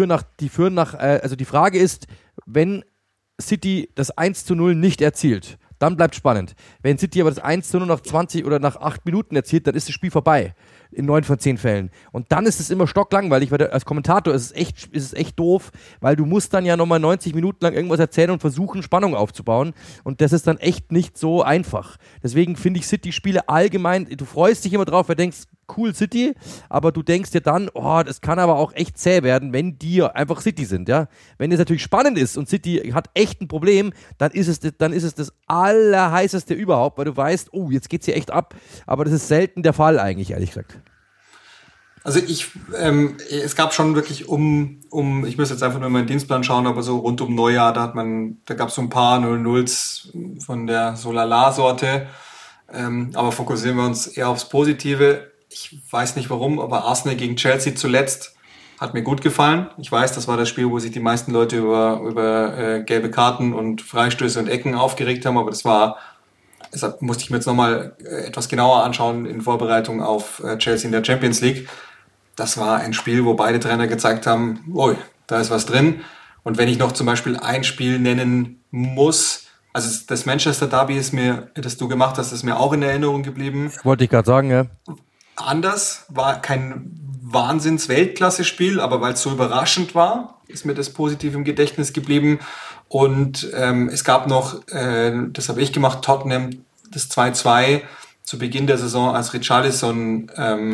also die Frage ist, wenn City das 1:0 nicht erzielt, dann bleibt spannend. Wenn City aber das 1:0 nach 20 oder nach 8 Minuten erzielt, dann ist das Spiel vorbei. In 9 von 10 Fällen. Und dann ist es immer stocklangweilig, weil als Kommentator ist es echt doof, weil du musst dann ja nochmal 90 Minuten lang irgendwas erzählen und versuchen, Spannung aufzubauen. Und das ist dann echt nicht so einfach. Deswegen finde ich City-Spiele allgemein, du freust dich immer drauf, weil du denkst, cool City, aber du denkst dir dann, oh, das kann aber auch echt zäh werden, wenn die einfach City sind, ja. Wenn es natürlich spannend ist und City hat echt ein Problem, dann ist es das Allerheißeste überhaupt, weil du weißt, oh, jetzt geht's hier echt ab, aber das ist selten der Fall eigentlich, ehrlich gesagt.
Also es gab schon wirklich ich muss jetzt einfach nur in meinen Dienstplan schauen, aber so rund um Neujahr, da gab es so ein paar 0-0s von der Solala-Sorte, aber fokussieren wir uns eher aufs Positive. Ich weiß nicht warum, aber Arsenal gegen Chelsea zuletzt hat mir gut gefallen. Ich weiß, das war das Spiel, wo sich die meisten Leute über gelbe Karten und Freistöße und Ecken aufgeregt haben, aber deshalb musste ich mir jetzt nochmal etwas genauer anschauen in Vorbereitung auf Chelsea in der Champions League. Das war ein Spiel, wo beide Trainer gezeigt haben, ui, da ist was drin. Und wenn ich noch zum Beispiel ein Spiel nennen muss, also das Manchester Derby das du gemacht hast, ist mir auch in Erinnerung geblieben.
Wollte ich gerade sagen, ja.
Anders, war kein Wahnsinns-Weltklasse-Spiel, aber weil es so überraschend war, ist mir das positiv im Gedächtnis geblieben. Und es gab noch, das habe ich gemacht, Tottenham, das 2-2 zu Beginn der Saison, als Richarlison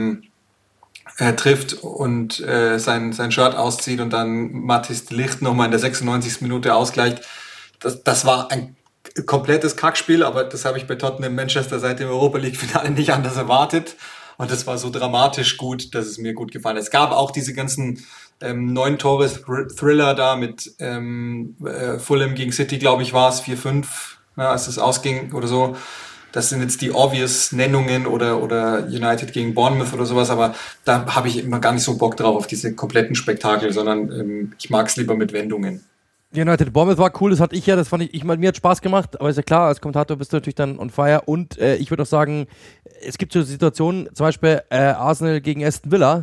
trifft und sein Shirt auszieht und dann Matthijs de Ligt nochmal in der 96. Minute ausgleicht. Das war ein komplettes Kackspiel, aber das habe ich bei Tottenham Manchester seit dem Europa League-Finale nicht anders erwartet. Und das war so dramatisch gut, dass es mir gut gefallen hat. Es gab auch diese ganzen 9-Tore-Thriller da mit Fulham gegen City, glaube ich, war es 4-5, ja, als es ausging oder so. Das sind jetzt die obvious Nennungen oder United gegen Bournemouth oder sowas, aber da habe ich immer gar nicht so Bock drauf auf diese kompletten Spektakel, sondern ich mag es lieber mit Wendungen.
United Bournemouth war cool, das hatte ich ja, das fand ich, mir hat Spaß gemacht, aber ist ja klar, als Kommentator bist du natürlich dann on fire und ich würde auch sagen, es gibt so Situationen, zum Beispiel Arsenal gegen Aston Villa,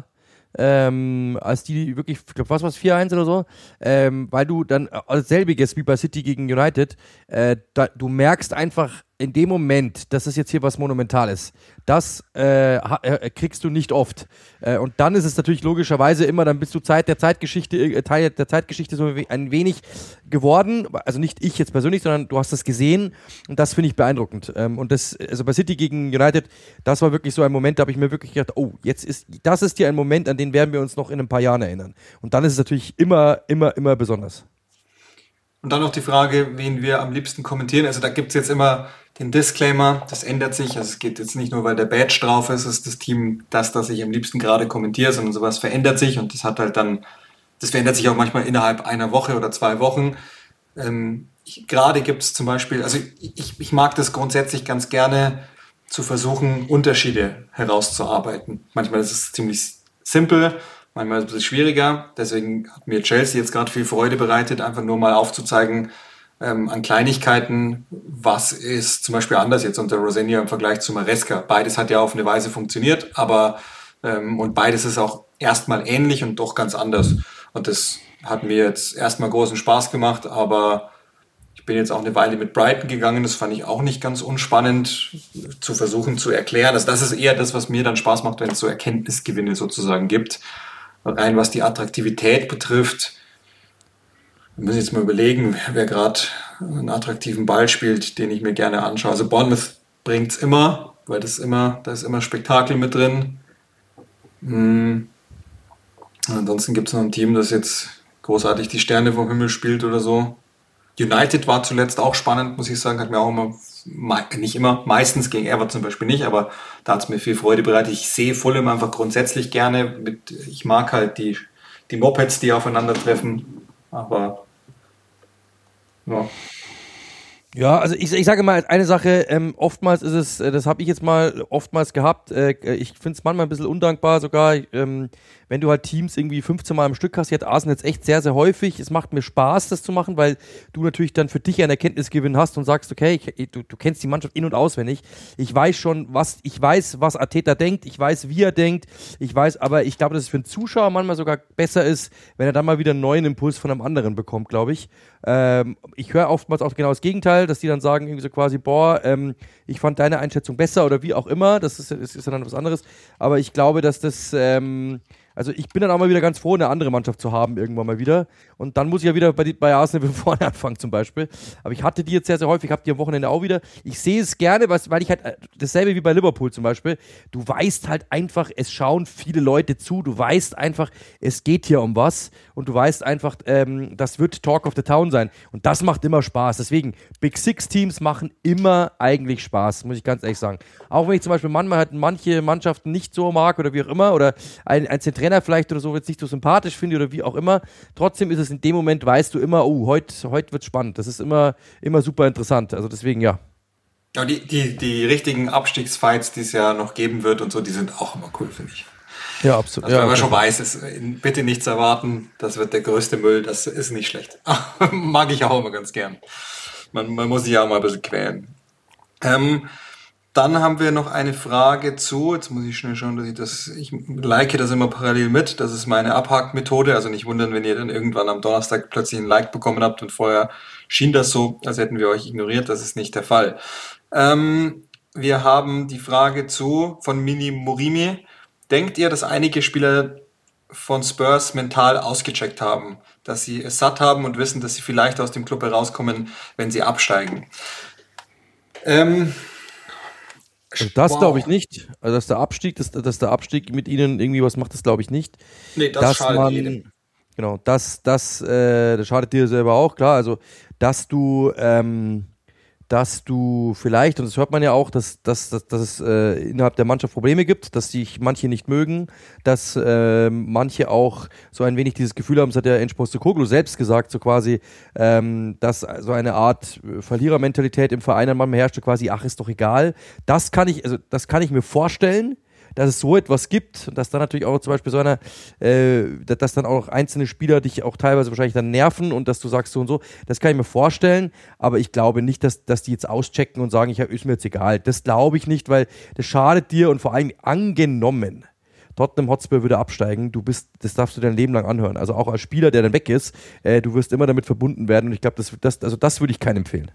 als die wirklich, ich glaube, was war es, 4-1 oder so, weil du dann selbiges wie bei City gegen United, du merkst einfach in dem Moment, dass es jetzt hier was Monumentales, das kriegst du nicht oft. Und dann ist es natürlich logischerweise immer, dann bist du Teil der Zeitgeschichte so ein wenig geworden, also nicht ich jetzt persönlich, sondern du hast das gesehen und das finde ich beeindruckend. Und also bei City gegen United, das war wirklich so ein Moment, da habe ich mir wirklich gedacht, oh, das ist hier ein Moment, an den werden wir uns noch in ein paar Jahren erinnern. Und dann ist es natürlich immer besonders.
Und dann noch die Frage, wen wir am liebsten kommentieren. Also da gibt es jetzt immer den Disclaimer, das ändert sich. Also es geht jetzt nicht nur, weil der Badge drauf ist das Team, das ich am liebsten gerade kommentiere, sondern sowas verändert sich und das verändert sich auch manchmal innerhalb einer Woche oder 2 Wochen. Gerade gibt es zum Beispiel, also ich mag das grundsätzlich ganz gerne, zu versuchen, Unterschiede herauszuarbeiten. Manchmal ist es ziemlich simpel, manchmal ist es ein bisschen schwieriger. Deswegen hat mir Chelsea jetzt gerade viel Freude bereitet, einfach nur mal aufzuzeigen, an Kleinigkeiten, was ist zum Beispiel anders jetzt unter Rosenior im Vergleich zu Maresca. Beides hat ja auf eine Weise funktioniert, aber und beides ist auch erstmal ähnlich und doch ganz anders. Und das hat mir jetzt erstmal großen Spaß gemacht, aber ich bin jetzt auch eine Weile mit Brighton gegangen, das fand ich auch nicht ganz unspannend, zu versuchen zu erklären. Also das ist eher das, was mir dann Spaß macht, wenn es so Erkenntnisgewinne sozusagen gibt. Rein was die Attraktivität betrifft, wir müssen jetzt mal überlegen, wer gerade einen attraktiven Ball spielt, den ich mir gerne anschaue. Also Bournemouth bringt es immer, weil da ist immer Spektakel mit drin. Ansonsten gibt es noch ein Team, das jetzt großartig die Sterne vom Himmel spielt oder so. United war zuletzt auch spannend, muss ich sagen, hat mir auch immer, nicht immer, meistens gegen Everton zum Beispiel nicht, aber da hat es mir viel Freude bereitet. Ich sehe Fulham einfach grundsätzlich gerne, ich mag halt die Mopeds, die aufeinandertreffen, aber ja.
Ja, also ich sage mal eine Sache, oftmals ist es, das habe ich jetzt mal oftmals gehabt, ich finde es manchmal ein bisschen undankbar sogar, wenn du halt Teams irgendwie 15 Mal am Stück hast, jetzt Arsenal jetzt echt sehr, sehr häufig, es macht mir Spaß, das zu machen, weil du natürlich dann für dich einen Erkenntnisgewinn hast und sagst, okay, du kennst die Mannschaft in- und auswendig, ich weiß, was Arteta denkt, ich weiß, wie er denkt, ich weiß, aber ich glaube, dass es für einen Zuschauer manchmal sogar besser ist, wenn er dann mal wieder einen neuen Impuls von einem anderen bekommt, glaube ich. Ich höre oftmals auch genau das Gegenteil, dass die dann sagen irgendwie so quasi, boah, ich fand deine Einschätzung besser oder wie auch immer, das ist dann was anderes, aber ich glaube, dass also ich bin dann auch mal wieder ganz froh, eine andere Mannschaft zu haben irgendwann mal wieder und dann muss ich ja wieder bei Arsenal von vorne anfangen zum Beispiel, aber ich hatte die jetzt sehr, sehr häufig, habe die am Wochenende auch wieder, ich sehe es gerne, weil ich halt, dasselbe wie bei Liverpool zum Beispiel, du weißt halt einfach, es schauen viele Leute zu, du weißt einfach, es geht hier um was und du weißt einfach, das wird Talk of the Town sein und das macht immer Spaß, deswegen Big Six Teams machen immer eigentlich Spaß, muss ich ganz ehrlich sagen. Auch wenn ich zum Beispiel manchmal halt manche Mannschaften nicht so mag oder wie auch immer oder ein Trainer vielleicht oder so jetzt nicht so sympathisch finde oder wie auch immer, trotzdem ist es in dem Moment, weißt du immer, oh, heute wird spannend, das ist immer super interessant, also deswegen ja.
Ja, die richtigen Abstiegsfights, die es ja noch geben wird und so, die sind auch immer cool, finde ich.
Ja, absolut.
Also
Ja,
wenn man
auf jeden
schon
Fall.
weiß, bitte nichts erwarten, das wird der größte Müll, das ist nicht schlecht. Mag ich auch immer ganz gern. Man muss sich ja auch mal ein bisschen quälen. Ähm, Dann haben wir noch eine Frage zu, jetzt muss ich schnell schauen, ich like das immer parallel mit, das ist meine Abhackmethode, also nicht wundern, wenn ihr dann irgendwann am Donnerstag plötzlich ein Like bekommen habt und vorher schien das so, als hätten wir euch ignoriert, das ist nicht der Fall. Wir haben die Frage von Mini Morimi. Denkt ihr, dass einige Spieler von Spurs mental ausgecheckt haben, dass sie es satt haben und wissen, dass sie vielleicht aus dem Club herauskommen, wenn sie absteigen? Ähm,
Also das glaube ich
wow.
nicht. Also dass der Abstieg mit ihnen irgendwie was macht, das glaube ich nicht.
Nee, das
Dass
schadet jedem.
man, genau, das schadet dir selber auch, klar. Also, dass dass du vielleicht, und das hört man ja auch, dass es innerhalb der Mannschaft Probleme gibt, dass sich manche nicht mögen, dass manche auch so ein wenig dieses Gefühl haben, das hat der Ange Postecoglou selbst gesagt, so quasi, dass so eine Art Verlierermentalität im Verein dann manchmal herrscht, so quasi, ach, ist doch egal. Das kann ich mir vorstellen, dass es so etwas gibt und dass dann natürlich auch zum Beispiel dass dann auch einzelne Spieler dich auch teilweise wahrscheinlich dann nerven und dass du sagst so und so, das kann ich mir vorstellen, aber ich glaube nicht, dass die jetzt auschecken und sagen, ist mir jetzt egal. Das glaube ich nicht, weil das schadet dir und vor allem angenommen. Tottenham Hotspur würde absteigen, das darfst du dein Leben lang anhören. Also auch als Spieler, der dann weg ist, du wirst immer damit verbunden werden und ich glaube, das würde ich keinem empfehlen.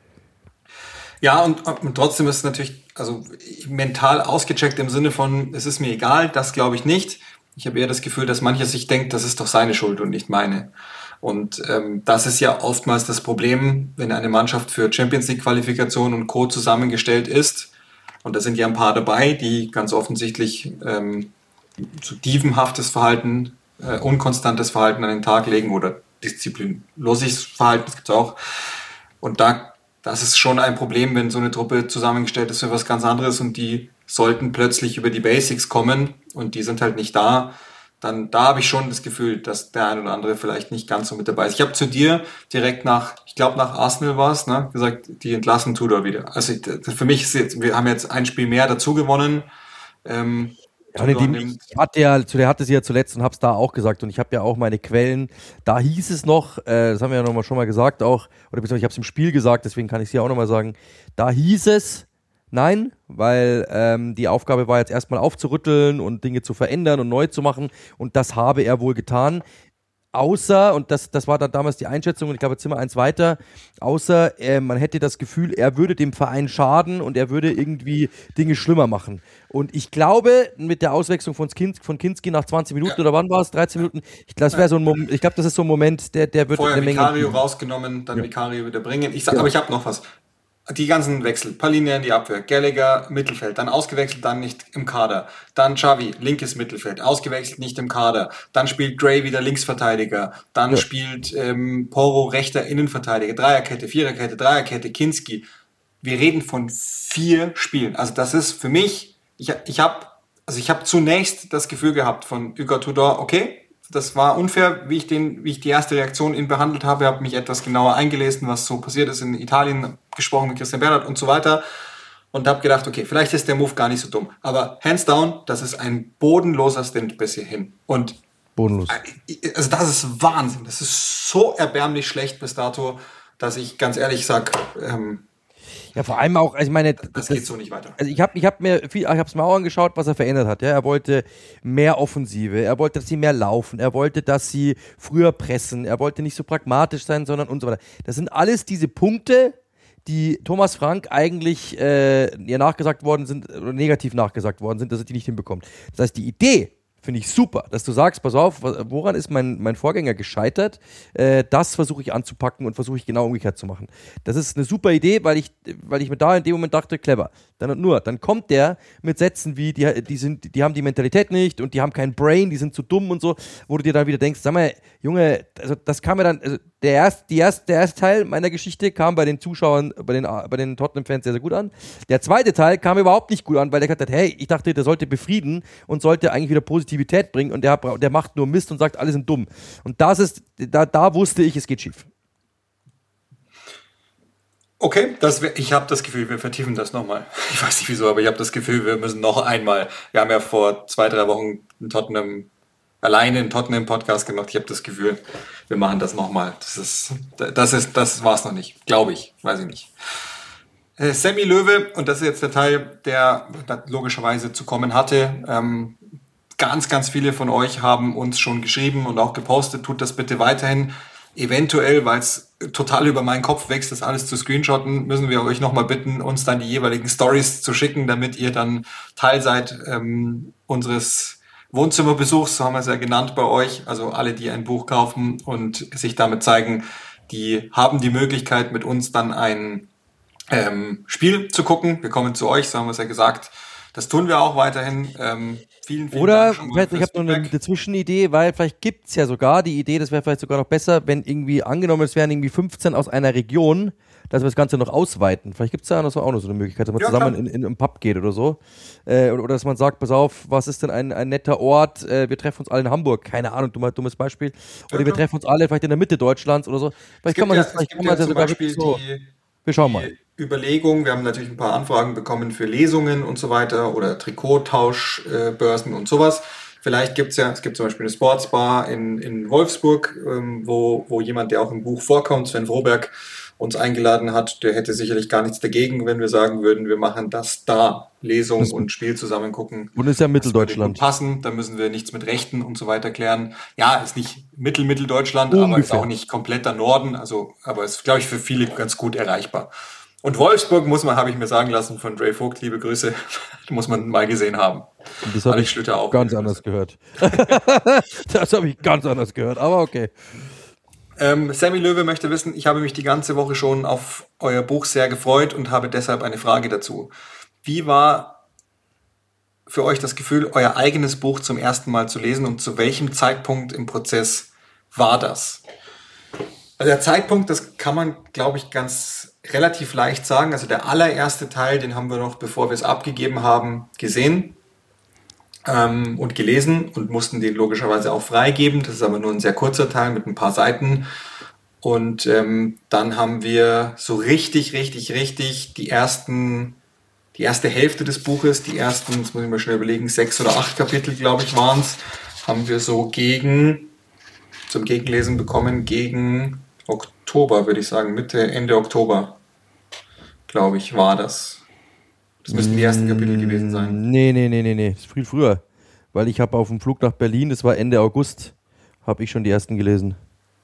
Ja, und trotzdem ist es natürlich, also mental ausgecheckt im Sinne von, es ist mir egal, das glaube ich nicht. Ich habe eher das Gefühl, dass mancher sich denkt, das ist doch seine Schuld und nicht meine. Und das ist ja oftmals das Problem, wenn eine Mannschaft für Champions League Qualifikation und Co. zusammengestellt ist. Und da sind ja ein paar dabei, die ganz offensichtlich so dievenhaftes Verhalten, unkonstantes Verhalten an den Tag legen oder disziplinloses Verhalten, das gibt es auch. Und das ist schon ein Problem, wenn so eine Truppe zusammengestellt ist für was ganz anderes und die sollten plötzlich über die Basics kommen und die sind halt nicht da, dann da habe ich schon das Gefühl, dass der ein oder andere vielleicht nicht ganz so mit dabei ist. Ich habe zu dir direkt ich glaube nach Arsenal war es, ne, gesagt, die entlassen Tudor wieder. Also für mich ist jetzt, wir haben jetzt ein Spiel mehr dazu gewonnen.
Ja, und
Tudor
indem
nimmt,
der hatte sie ja zuletzt und hab's da auch gesagt und ich habe ja auch meine Quellen. Da hieß es noch, das haben wir ja schon mal gesagt auch, oder beziehungsweise ich habe es im Spiel gesagt, deswegen kann ich es hier auch nochmal sagen. Da hieß es nein, weil die Aufgabe war jetzt erstmal aufzurütteln und Dinge zu verändern und neu zu machen und das habe er wohl getan. Außer, und das war dann damals die Einschätzung, und ich glaube, jetzt sind wir eins weiter, außer man hätte das Gefühl, er würde dem Verein schaden und er würde irgendwie Dinge schlimmer machen. Und ich glaube, mit der Auswechslung von Kinski nach 20 Minuten,
ja,
oder wann war es, 13 Minuten, das wäre so ein Moment, ich glaube, das ist so ein Moment, der wird eine
vorher
Menge
Vicario
entscheiden.
rausgenommen, dann
Ja,
Vicario wieder bringen. Aber
genau.
ich habe noch was. Die ganzen Wechsel, Palhinha in die Abwehr, Gallagher Mittelfeld, dann ausgewechselt, dann nicht im Kader, dann Xavi linkes Mittelfeld, ausgewechselt, nicht im Kader, dann spielt Gray wieder Linksverteidiger, dann
Ja.
spielt Porro rechter Innenverteidiger, Dreierkette, Viererkette, Dreierkette, Kinski. Wir reden von 4 Spielen. Also das ist für mich, ich habe zunächst das Gefühl gehabt von Igor Tudor, okay, das war unfair, wie ich die erste Reaktion ihn behandelt habe. Ich habe mich etwas genauer eingelesen, was so passiert ist in Italien, gesprochen mit Christian Bernhard und so weiter. Und habe gedacht, okay, vielleicht ist der Move gar nicht so dumm. Aber hands down, das ist ein bodenloser Stint bis hierhin. Und
Bodenlos.
also das ist Wahnsinn. Das ist so erbärmlich schlecht bis dato, dass ich ganz ehrlich sage,
Ja, vor allem auch, also ich meine,
das geht so nicht weiter.
Also ich habe es mir auch angeschaut, was er verändert hat. Ja? Er wollte mehr Offensive, er wollte, dass sie mehr laufen, er wollte, dass sie früher pressen, er wollte nicht so pragmatisch sein, sondern und so weiter. Das sind alles diese Punkte, die Thomas Frank eigentlich ihr nachgesagt worden sind, oder negativ nachgesagt worden sind, dass er die nicht hinbekommt. Das heißt, die Idee finde ich super, dass du sagst, pass auf, woran ist mein Vorgänger gescheitert? Das versuche ich anzupacken und versuche ich genau umgekehrt zu machen. Das ist eine super Idee, weil ich mir da in dem Moment dachte, clever. Dann kommt der mit Sätzen wie, die haben die Mentalität nicht und die haben kein Brain, die sind zu dumm und so, wo du dir dann wieder denkst, sag mal, Junge, also das kam mir dann, also der erste Teil meiner Geschichte kam bei den Zuschauern, bei den Tottenham-Fans sehr, sehr gut an. Der zweite Teil kam überhaupt nicht gut an, weil der gesagt hat, hey, ich dachte, der sollte befrieden und sollte eigentlich wieder Positivität bringen und der macht nur Mist und sagt, alle sind dumm. Und da wusste ich, es geht schief.
Okay, ich habe das Gefühl, wir vertiefen das nochmal. Ich weiß nicht wieso, aber ich habe das Gefühl, wir müssen noch einmal, wir haben ja vor 2-3 Wochen alleine einen Tottenham-Podcast gemacht. Ich habe das Gefühl, wir machen das nochmal. Das war's noch nicht, glaube ich, weiß ich nicht. Sammy Löwe, und das ist jetzt der Teil, der logischerweise zu kommen hatte. Ganz, ganz viele von euch haben uns schon geschrieben und auch gepostet. Tut das bitte weiterhin. Eventuell, weil es total über meinen Kopf wächst, das alles zu screenshotten, müssen wir euch nochmal bitten, uns dann die jeweiligen Stories zu schicken, damit ihr dann Teil seid unseres Wohnzimmerbesuchs, so haben wir es ja genannt bei euch. Also alle, die ein Buch kaufen und sich damit zeigen, die haben die Möglichkeit, mit uns dann ein Spiel zu gucken. Wir kommen zu euch, so haben wir es ja gesagt. Das tun wir auch weiterhin. Vielen
Oder
Dank.
ich habe noch eine Zwischenidee, weil vielleicht gibt es ja sogar die Idee, das wäre vielleicht sogar noch besser, wenn irgendwie angenommen, es wären irgendwie 15 aus einer Region, dass wir das Ganze noch ausweiten. Vielleicht gibt es ja auch noch so eine Möglichkeit, dass man zusammen in einen Pub geht oder so. Oder dass man sagt, pass auf, was ist denn ein netter Ort? Wir treffen uns alle in Hamburg. Keine Ahnung, dummes Beispiel. Oder wir treffen uns alle vielleicht in der Mitte Deutschlands oder so. Vielleicht kann man das sogar wirklich so... Wir schauen mal.
Überlegung, wir haben natürlich ein paar Anfragen bekommen für Lesungen und so weiter oder Trikottauschbörsen und sowas. Vielleicht es gibt zum Beispiel eine Sportsbar in Wolfsburg, wo jemand, der auch im Buch vorkommt, Sven Froberg, uns eingeladen hat. Der hätte sicherlich gar nichts dagegen, wenn wir sagen würden, wir machen das da, Lesung und Spiel zusammen gucken.
Und ist ja Mitteldeutschland.
Passen, da müssen wir nichts mit Rechten und so weiter klären. Ja, ist nicht Mitteldeutschland, aber ist auch nicht kompletter Norden, aber ist, glaube ich, für viele ganz gut erreichbar. Und Wolfsburg habe ich mir sagen lassen von Dre Vogt, liebe Grüße, muss man mal gesehen haben.
Und das habe ich ganz anders gehört. Das habe ich ganz anders gehört, aber okay.
Sammy Löwe möchte wissen, ich habe mich die ganze Woche schon auf euer Buch sehr gefreut und habe deshalb eine Frage dazu. Wie war für euch das Gefühl, euer eigenes Buch zum ersten Mal zu lesen und zu welchem Zeitpunkt im Prozess war das? Also der Zeitpunkt, das kann man, glaube ich, ganz relativ leicht sagen. Also der allererste Teil, den haben wir noch, bevor wir es abgegeben haben, gesehen und gelesen und mussten den logischerweise auch freigeben. Das ist aber nur ein sehr kurzer Teil mit ein paar Seiten. Und dann haben wir so richtig die erste Hälfte des Buches, jetzt muss ich mal schnell überlegen, 6 oder 8 Kapitel, glaube ich, waren es, haben wir so zum Gegenlesen bekommen gegen Oktober, würde ich sagen, Ende Oktober, glaube ich, war das. Das müssten die ersten Kapitel gewesen sein.
Nee, das ist viel früher. Weil ich habe auf dem Flug nach Berlin, das war Ende August, habe ich schon die ersten gelesen.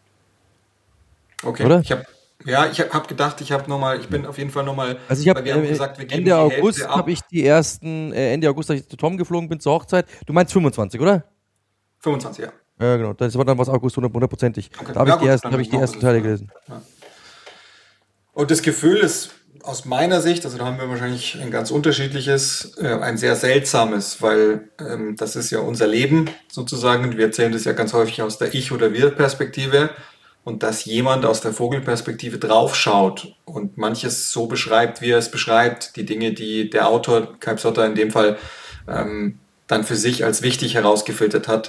Okay,
oder?
Ich habe gedacht, ich bin auf jeden Fall nochmal,
also ich habe gesagt, wir geben Ende August habe ich die ersten, Ende August, als ich zu Tom geflogen bin zur Hochzeit. Du meinst 25, oder?
25, ja.
Ja, genau. Das war dann was August 100%ig. Okay. Da habe ich die ersten Teile gelesen.
Ja. Und das Gefühl ist aus meiner Sicht, also da haben wir wahrscheinlich ein ganz unterschiedliches, ein sehr seltsames, weil das ist ja unser Leben sozusagen und wir erzählen das ja ganz häufig aus der Ich- oder Wir-Perspektive und dass jemand aus der Vogelperspektive draufschaut und manches so beschreibt, wie er es beschreibt, die Dinge, die der Autor, Kalb Sotter in dem Fall, dann für sich als wichtig herausgefiltert hat,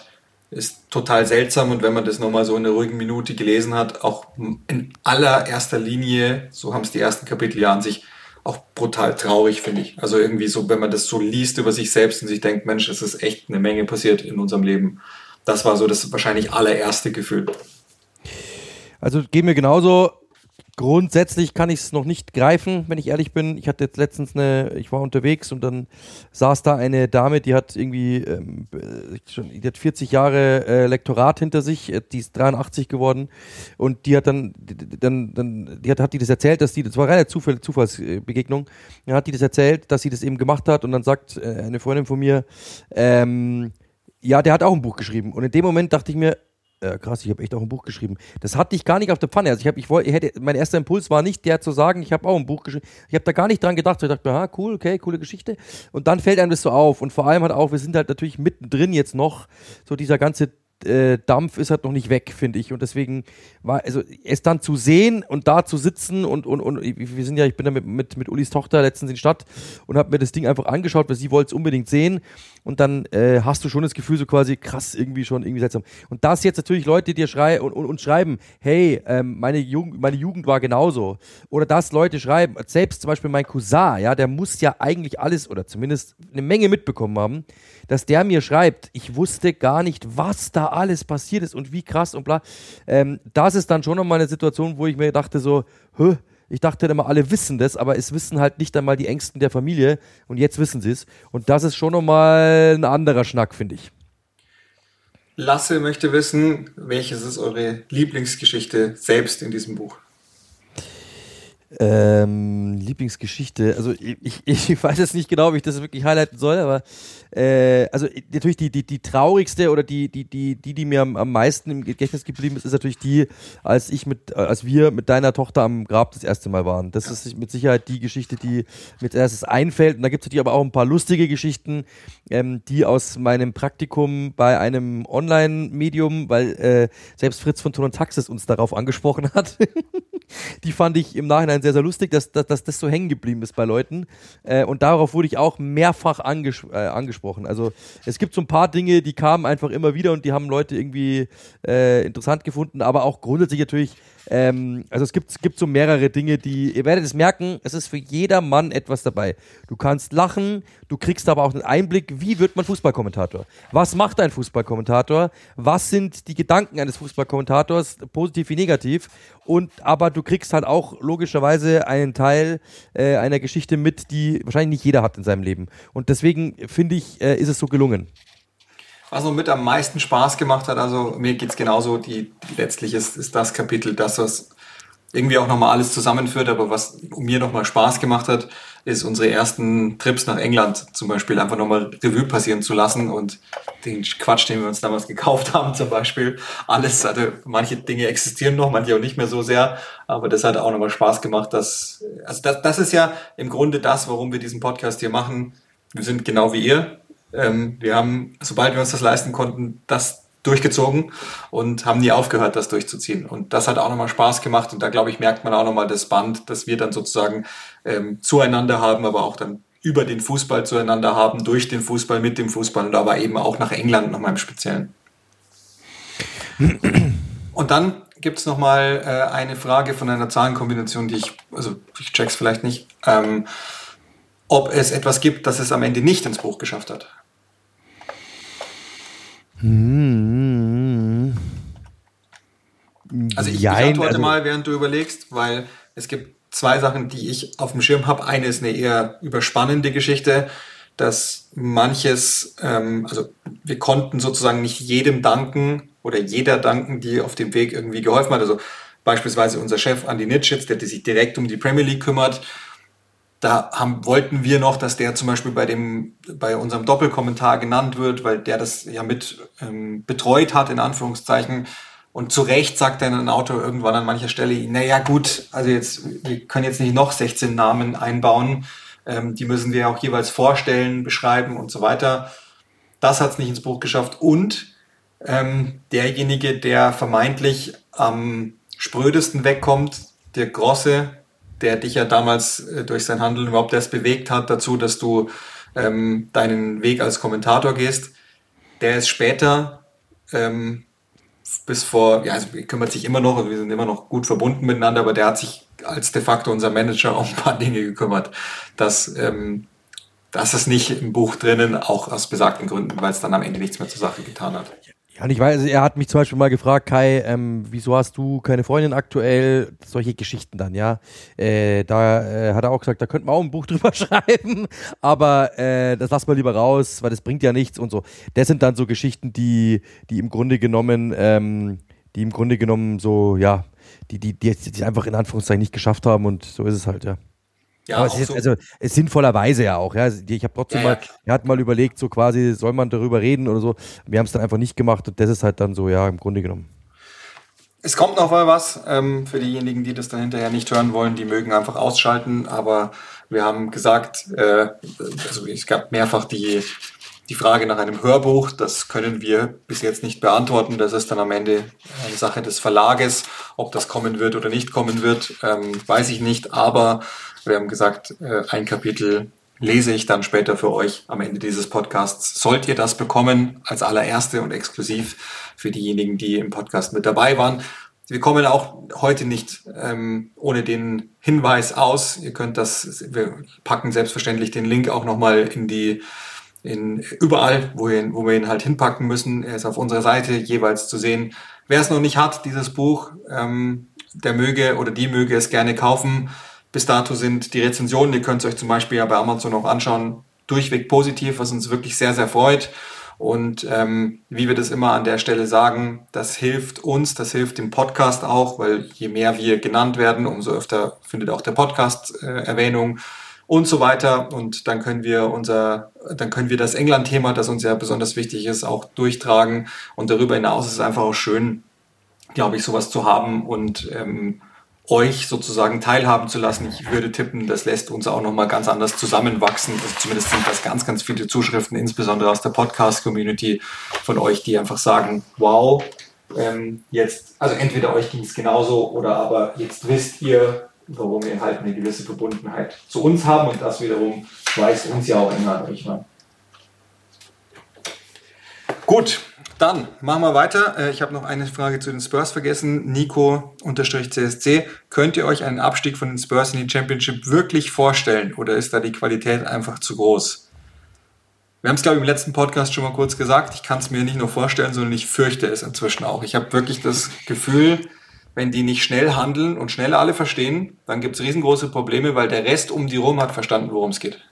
ist total seltsam und wenn man das nochmal so in einer ruhigen Minute gelesen hat, auch in allererster Linie, so haben es die ersten Kapitel ja an sich, auch brutal traurig, finde ich. Also irgendwie so, wenn man das so liest über sich selbst und sich denkt, Mensch, es ist echt eine Menge passiert in unserem Leben. Das war so das wahrscheinlich allererste Gefühl.
Also geht mir genauso. Grundsätzlich kann ich es noch nicht greifen, wenn ich ehrlich bin. Ich hatte jetzt letztens ich war unterwegs und dann saß da eine Dame, die hat irgendwie die hat 40 Jahre Lektorat hinter sich, die ist 83 geworden und die hat hat die das erzählt, das war reine Zufallsbegegnung, dann hat die das erzählt, dass sie das eben gemacht hat und dann sagt eine Freundin von mir, ja, der hat auch ein Buch geschrieben und in dem Moment dachte ich mir, krass, ich habe echt auch ein Buch geschrieben. Das hatte ich gar nicht auf der Pfanne. Also mein erster Impuls war nicht der zu sagen, ich habe auch ein Buch geschrieben. Ich habe da gar nicht dran gedacht. Ich dachte mir, cool, okay, coole Geschichte. Und dann fällt einem das so auf. Und vor allem halt auch, wir sind halt natürlich mittendrin jetzt noch, so dieser ganze Dampf ist halt noch nicht weg, finde ich. Und deswegen war, also es dann zu sehen und da zu sitzen und ich bin da mit Ulis Tochter letztens in die Stadt und habe mir das Ding einfach angeschaut, weil sie wollte es unbedingt sehen. Und dann hast du schon das Gefühl, so quasi krass, irgendwie seltsam. Und das jetzt natürlich Leute dir schreiben, hey, meine Jugend war genauso. Oder dass Leute schreiben, selbst zum Beispiel mein Cousin, ja, der muss ja eigentlich alles oder zumindest eine Menge mitbekommen haben, dass der mir schreibt, ich wusste gar nicht, was da alles passiert ist und wie krass und bla. Das ist dann schon nochmal eine Situation, wo ich mir dachte so, ich dachte immer, alle wissen das, aber es wissen halt nicht einmal die Ängsten der Familie und jetzt wissen sie es. Und das ist schon nochmal ein anderer Schnack, finde ich.
Lasse möchte wissen, welches ist eure Lieblingsgeschichte selbst in diesem Buch?
Lieblingsgeschichte, also ich weiß jetzt nicht genau, wie ich das wirklich highlighten soll, aber also natürlich die traurigste oder die mir am meisten im Gedächtnis geblieben ist natürlich die, als wir mit deiner Tochter am Grab das erste Mal waren. Das ist mit Sicherheit die Geschichte, die mir als erstes einfällt. Und da gibt es natürlich aber auch ein paar lustige Geschichten, die aus meinem Praktikum bei einem Online-Medium, weil selbst Fritz von Ton und Taxis uns darauf angesprochen hat. Die fand ich im Nachhinein sehr, sehr lustig, dass das so hängen geblieben ist bei Leuten. Und darauf wurde ich auch mehrfach angesprochen. Also es gibt so ein paar Dinge, die kamen einfach immer wieder und die haben Leute irgendwie interessant gefunden, aber auch grundsätzlich natürlich, also es gibt so mehrere Dinge, ihr werdet es merken, es ist für jedermann etwas dabei. Du kannst lachen, du kriegst aber auch einen Einblick, wie wird man Fußballkommentator? Was macht ein Fußballkommentator? Was sind die Gedanken eines Fußballkommentators, positiv wie negativ? Aber du kriegst halt auch logischerweise einen Teil einer Geschichte mit, die wahrscheinlich nicht jeder hat in seinem Leben. Und deswegen finde ich, ist es so gelungen.
Was noch mit am meisten Spaß gemacht hat, also mir geht's genauso, letztlich ist das Kapitel das, was irgendwie auch nochmal alles zusammenführt, aber was mir nochmal Spaß gemacht hat, ist unsere ersten Trips nach England zum Beispiel einfach nochmal Revue passieren zu lassen und den Quatsch, den wir uns damals gekauft haben zum Beispiel, alles, also manche Dinge existieren noch, manche auch nicht mehr so sehr, aber das hat auch nochmal Spaß gemacht, das ist ja im Grunde das, warum wir diesen Podcast hier machen. Wir sind genau wie ihr. Wir haben, sobald wir uns das leisten konnten, das durchgezogen und haben nie aufgehört, das durchzuziehen. Und das hat auch nochmal Spaß gemacht. Und da, glaube ich, merkt man auch nochmal das Band, das wir dann sozusagen zueinander haben, aber auch dann über den Fußball zueinander haben, durch den Fußball, mit dem Fußball und aber eben auch nach England nochmal im Speziellen. Und dann gibt es nochmal eine Frage von einer Zahlenkombination, ich check's vielleicht nicht, ob es etwas gibt, das es am Ende nicht ins Buch geschafft hat. Also ich antworte mal, während du überlegst, weil es gibt zwei Sachen, die ich auf dem Schirm habe. Eine ist eine eher überspannende Geschichte, dass manches, also wir konnten sozusagen nicht jedem danken oder jeder danken, die auf dem Weg irgendwie geholfen hat. Also beispielsweise unser Chef Andi Nitschitz, der sich direkt um die Premier League kümmert. Da wollten wir noch, dass der zum Beispiel bei unserem Doppelkommentar genannt wird, weil der das ja mit betreut hat, in Anführungszeichen. Und zu Recht sagt dann ein Autor irgendwann an mancher Stelle, naja gut, also wir können jetzt nicht noch 16 Namen einbauen, die müssen wir auch jeweils vorstellen, beschreiben und so weiter. Das hat es nicht ins Buch geschafft. Und derjenige, der vermeintlich am sprödesten wegkommt, der Grosse, der dich ja damals durch sein Handeln überhaupt erst bewegt hat dazu, dass du deinen Weg als Kommentator gehst, der ist später bis vor, ja, also er kümmert sich immer noch, also wir sind immer noch gut verbunden miteinander, aber der hat sich als de facto unser Manager um ein paar Dinge gekümmert, dass es nicht im Buch drinnen, auch aus besagten Gründen, weil es dann am Ende nichts mehr zur Sache getan hat.
Ja, und ich weiß, er hat mich zum Beispiel mal gefragt, Kai, wieso hast du keine Freundin aktuell? Solche Geschichten dann, ja. Da hat er auch gesagt, da könnten wir auch ein Buch drüber schreiben, aber das lassen wir lieber raus, weil das bringt ja nichts und so. Das sind dann so Geschichten, die im Grunde genommen so, ja, die einfach in Anführungszeichen nicht geschafft haben und so ist es halt, ja.
Ja,
Aber
auch so.
also sinnvollerweise ja auch. Ja. Ich habe trotzdem
Ja, ja.
er hat mal überlegt, so quasi, soll man darüber reden oder so. Wir haben es dann einfach nicht gemacht und das ist halt dann so, ja, im Grunde genommen.
Es kommt noch mal was für diejenigen, die das dann hinterher nicht hören wollen, die mögen einfach ausschalten, aber wir haben gesagt, also es gab mehrfach die Frage nach einem Hörbuch, das können wir bis jetzt nicht beantworten, das ist dann am Ende eine Sache des Verlages, ob das kommen wird oder nicht kommen wird, weiß ich nicht, aber wir haben gesagt, ein Kapitel lese ich dann später für euch am Ende dieses Podcasts. Sollt ihr das bekommen als allererste und exklusiv für diejenigen, die im Podcast mit dabei waren. Wir kommen auch heute nicht ohne den Hinweis aus. Ihr könnt wir packen selbstverständlich den Link auch nochmal überall, wo wir ihn halt hinpacken müssen. Er ist auf unserer Seite jeweils zu sehen. Wer es noch nicht hat, dieses Buch, der möge oder die möge es gerne kaufen. Bis dato sind die Rezensionen, die könnt ihr euch zum Beispiel ja bei Amazon auch anschauen, durchweg positiv, was uns wirklich sehr, sehr freut. Und wie wir das immer an der Stelle sagen, das hilft uns, das hilft dem Podcast auch, weil je mehr wir genannt werden, umso öfter findet auch der Podcast Erwähnung und so weiter. Und dann können wir das England-Thema, das uns ja besonders wichtig ist, auch durchtragen. Und darüber hinaus ist es einfach auch schön, glaube ich, sowas zu haben und euch sozusagen teilhaben zu lassen. Ich würde tippen, das lässt uns auch nochmal ganz anders zusammenwachsen. Also zumindest sind das ganz, ganz viele Zuschriften, insbesondere aus der Podcast-Community von euch, die einfach sagen, wow, jetzt, also entweder euch ging es genauso oder aber jetzt wisst ihr, warum wir halt eine gewisse Verbundenheit zu uns haben und das wiederum schweißt uns ja auch enger an euch ran. Gut, dann machen wir weiter. Ich habe noch eine Frage zu den Spurs vergessen. Nico_CSC. Könnt ihr euch einen Abstieg von den Spurs in die Championship wirklich vorstellen oder ist da die Qualität einfach zu groß? Wir haben es, glaube ich, im letzten Podcast schon mal kurz gesagt. Ich kann es mir nicht nur vorstellen, sondern ich fürchte es inzwischen auch. Ich habe wirklich das Gefühl, wenn die nicht schnell handeln und schnell alle verstehen, dann gibt es riesengroße Probleme, weil der Rest um die rum hat verstanden, worum es geht.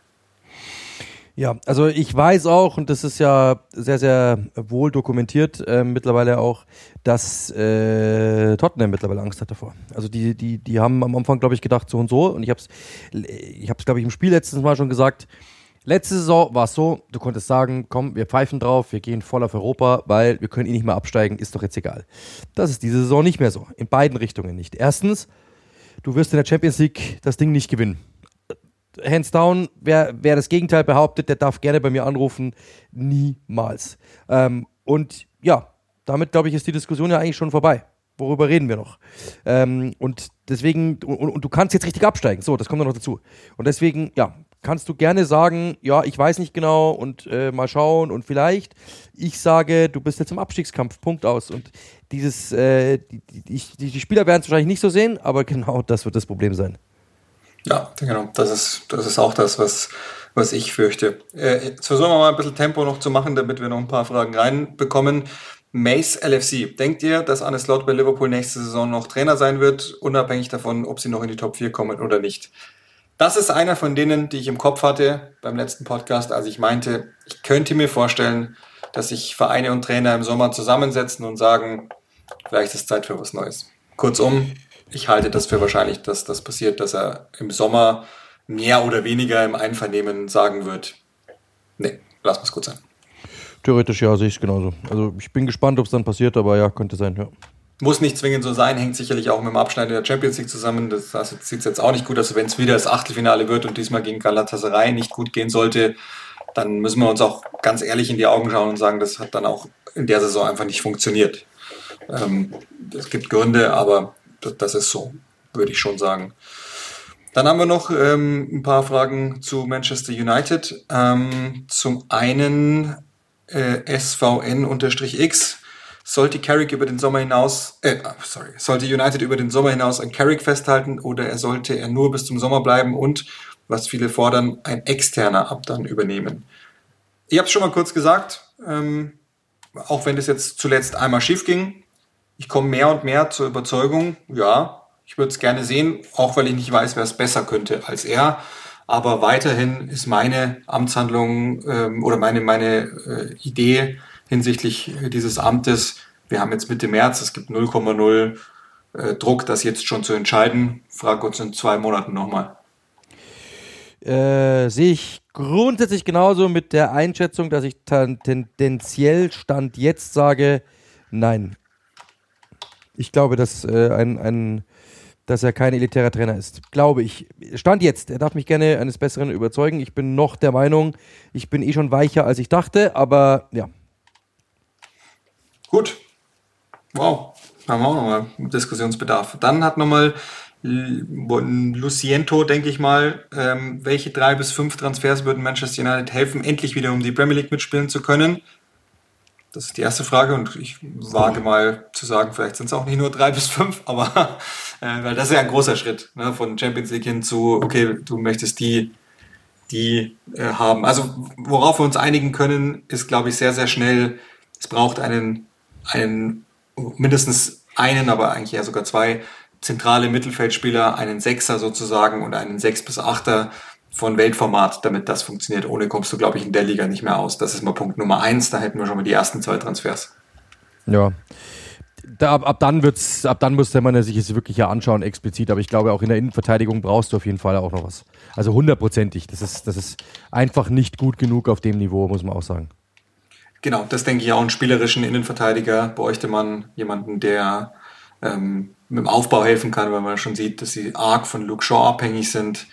Ja, also ich weiß auch, und das ist ja sehr, sehr wohl dokumentiert mittlerweile auch, dass Tottenham mittlerweile Angst hat davor. Also die haben am Anfang, glaube ich, gedacht so und so. Und ich habe es, glaube ich, im Spiel letztes Mal schon gesagt, letzte Saison war es so, du konntest sagen, komm, wir pfeifen drauf, wir gehen voll auf Europa, weil wir können nicht mehr absteigen, ist doch jetzt egal. Das ist diese Saison nicht mehr so, in beiden Richtungen nicht. Erstens, du wirst in der Champions League das Ding nicht gewinnen. Hands down, wer das Gegenteil behauptet, der darf gerne bei mir anrufen. Niemals. Und ja, damit, glaube ich, ist die Diskussion ja eigentlich schon vorbei. Worüber reden wir noch? Und deswegen, und du kannst jetzt richtig absteigen. So, das kommt dann noch dazu. Und deswegen, ja, kannst du gerne sagen, ja, ich weiß nicht genau und mal schauen und vielleicht. Ich sage, du bist jetzt im Abstiegskampf, Punkt aus. Und die Spieler werden es wahrscheinlich nicht so sehen, aber genau das wird das Problem sein.
Ja, genau. Das ist auch das, was ich fürchte. Jetzt versuchen wir mal ein bisschen Tempo noch zu machen, damit wir noch ein paar Fragen reinbekommen. Mace LFC. Denkt ihr, dass Arne Slot bei Liverpool nächste Saison noch Trainer sein wird, unabhängig davon, ob sie noch in die Top 4 kommen oder nicht? Das ist einer von denen, die ich im Kopf hatte beim letzten Podcast, als ich meinte, ich könnte mir vorstellen, dass sich Vereine und Trainer im Sommer zusammensetzen und sagen, vielleicht ist es Zeit für was Neues. Kurzum, ich halte das für wahrscheinlich, dass das passiert, dass er im Sommer mehr oder weniger im Einvernehmen sagen wird, nee, lass mal's gut sein.
Theoretisch ja, sehe ich es genauso. Also ich bin gespannt, ob es dann passiert, aber ja, könnte sein, ja.
Muss nicht zwingend so sein, hängt sicherlich auch mit dem Abschneiden der Champions League zusammen. Das sieht jetzt auch nicht gut aus. Wenn es wieder das Achtelfinale wird und diesmal gegen Galatasaray nicht gut gehen sollte, dann müssen wir uns auch ganz ehrlich in die Augen schauen und sagen, das hat dann auch in der Saison einfach nicht funktioniert. Es gibt Gründe, aber das ist so, würde ich schon sagen. Dann haben wir noch ein paar Fragen zu Manchester United. Zum einen SVN_X Sollte United über den Sommer hinaus an Carrick festhalten oder sollte er nur bis zum Sommer bleiben und, was viele fordern, ein externer ab dann übernehmen? Ich habe es schon mal kurz gesagt, auch wenn das jetzt zuletzt einmal schief ging, ich komme mehr und mehr zur Überzeugung, ja, ich würde es gerne sehen, auch weil ich nicht weiß, wer es besser könnte als er. Aber weiterhin ist meine Amtshandlung oder meine Idee hinsichtlich dieses Amtes, wir haben jetzt Mitte März, es gibt 0,0 Druck, das jetzt schon zu entscheiden. Frag uns in 2 Monaten nochmal.
Sehe ich grundsätzlich genauso mit der Einschätzung, dass ich tendenziell Stand jetzt sage, nein. Ich glaube, dass dass er kein elitärer Trainer ist. Glaube ich. Stand jetzt. Er darf mich gerne eines Besseren überzeugen. Ich bin noch der Meinung, ich bin schon weicher, als ich dachte, aber ja.
Gut. Wow. Da haben wir auch nochmal Diskussionsbedarf. Dann hat nochmal Luciento, denke ich mal, welche 3 bis 5 Transfers würden Manchester United helfen, endlich wieder um die Premier League mitspielen zu können? Das ist die erste Frage und ich wage mal zu sagen, vielleicht sind es auch nicht nur 3 bis 5, aber weil das ist ja ein großer Schritt, ne, von Champions League hin zu, okay, du möchtest die haben. Also worauf wir uns einigen können, ist, glaube ich, sehr, sehr schnell, es braucht mindestens einen, aber eigentlich eher sogar 2 zentrale Mittelfeldspieler, einen Sechser sozusagen und einen 6 bis 8er von Weltformat, damit das funktioniert. Ohne kommst du, glaube ich, in der Liga nicht mehr aus. Das ist mal Punkt Nummer 1, da hätten wir schon mal die ersten 2 Transfers.
Ja. Ab dann müsste man sich es wirklich ja anschauen, explizit, aber ich glaube, auch in der Innenverteidigung brauchst du auf jeden Fall auch noch was. Also 100%ig. Das ist einfach nicht gut genug auf dem Niveau, muss man auch sagen.
Genau, das denke ich auch. Einen spielerischen Innenverteidiger bräuchte man jemanden, der mit dem Aufbau helfen kann, weil man schon sieht, dass sie arg von Luke Shaw abhängig sind.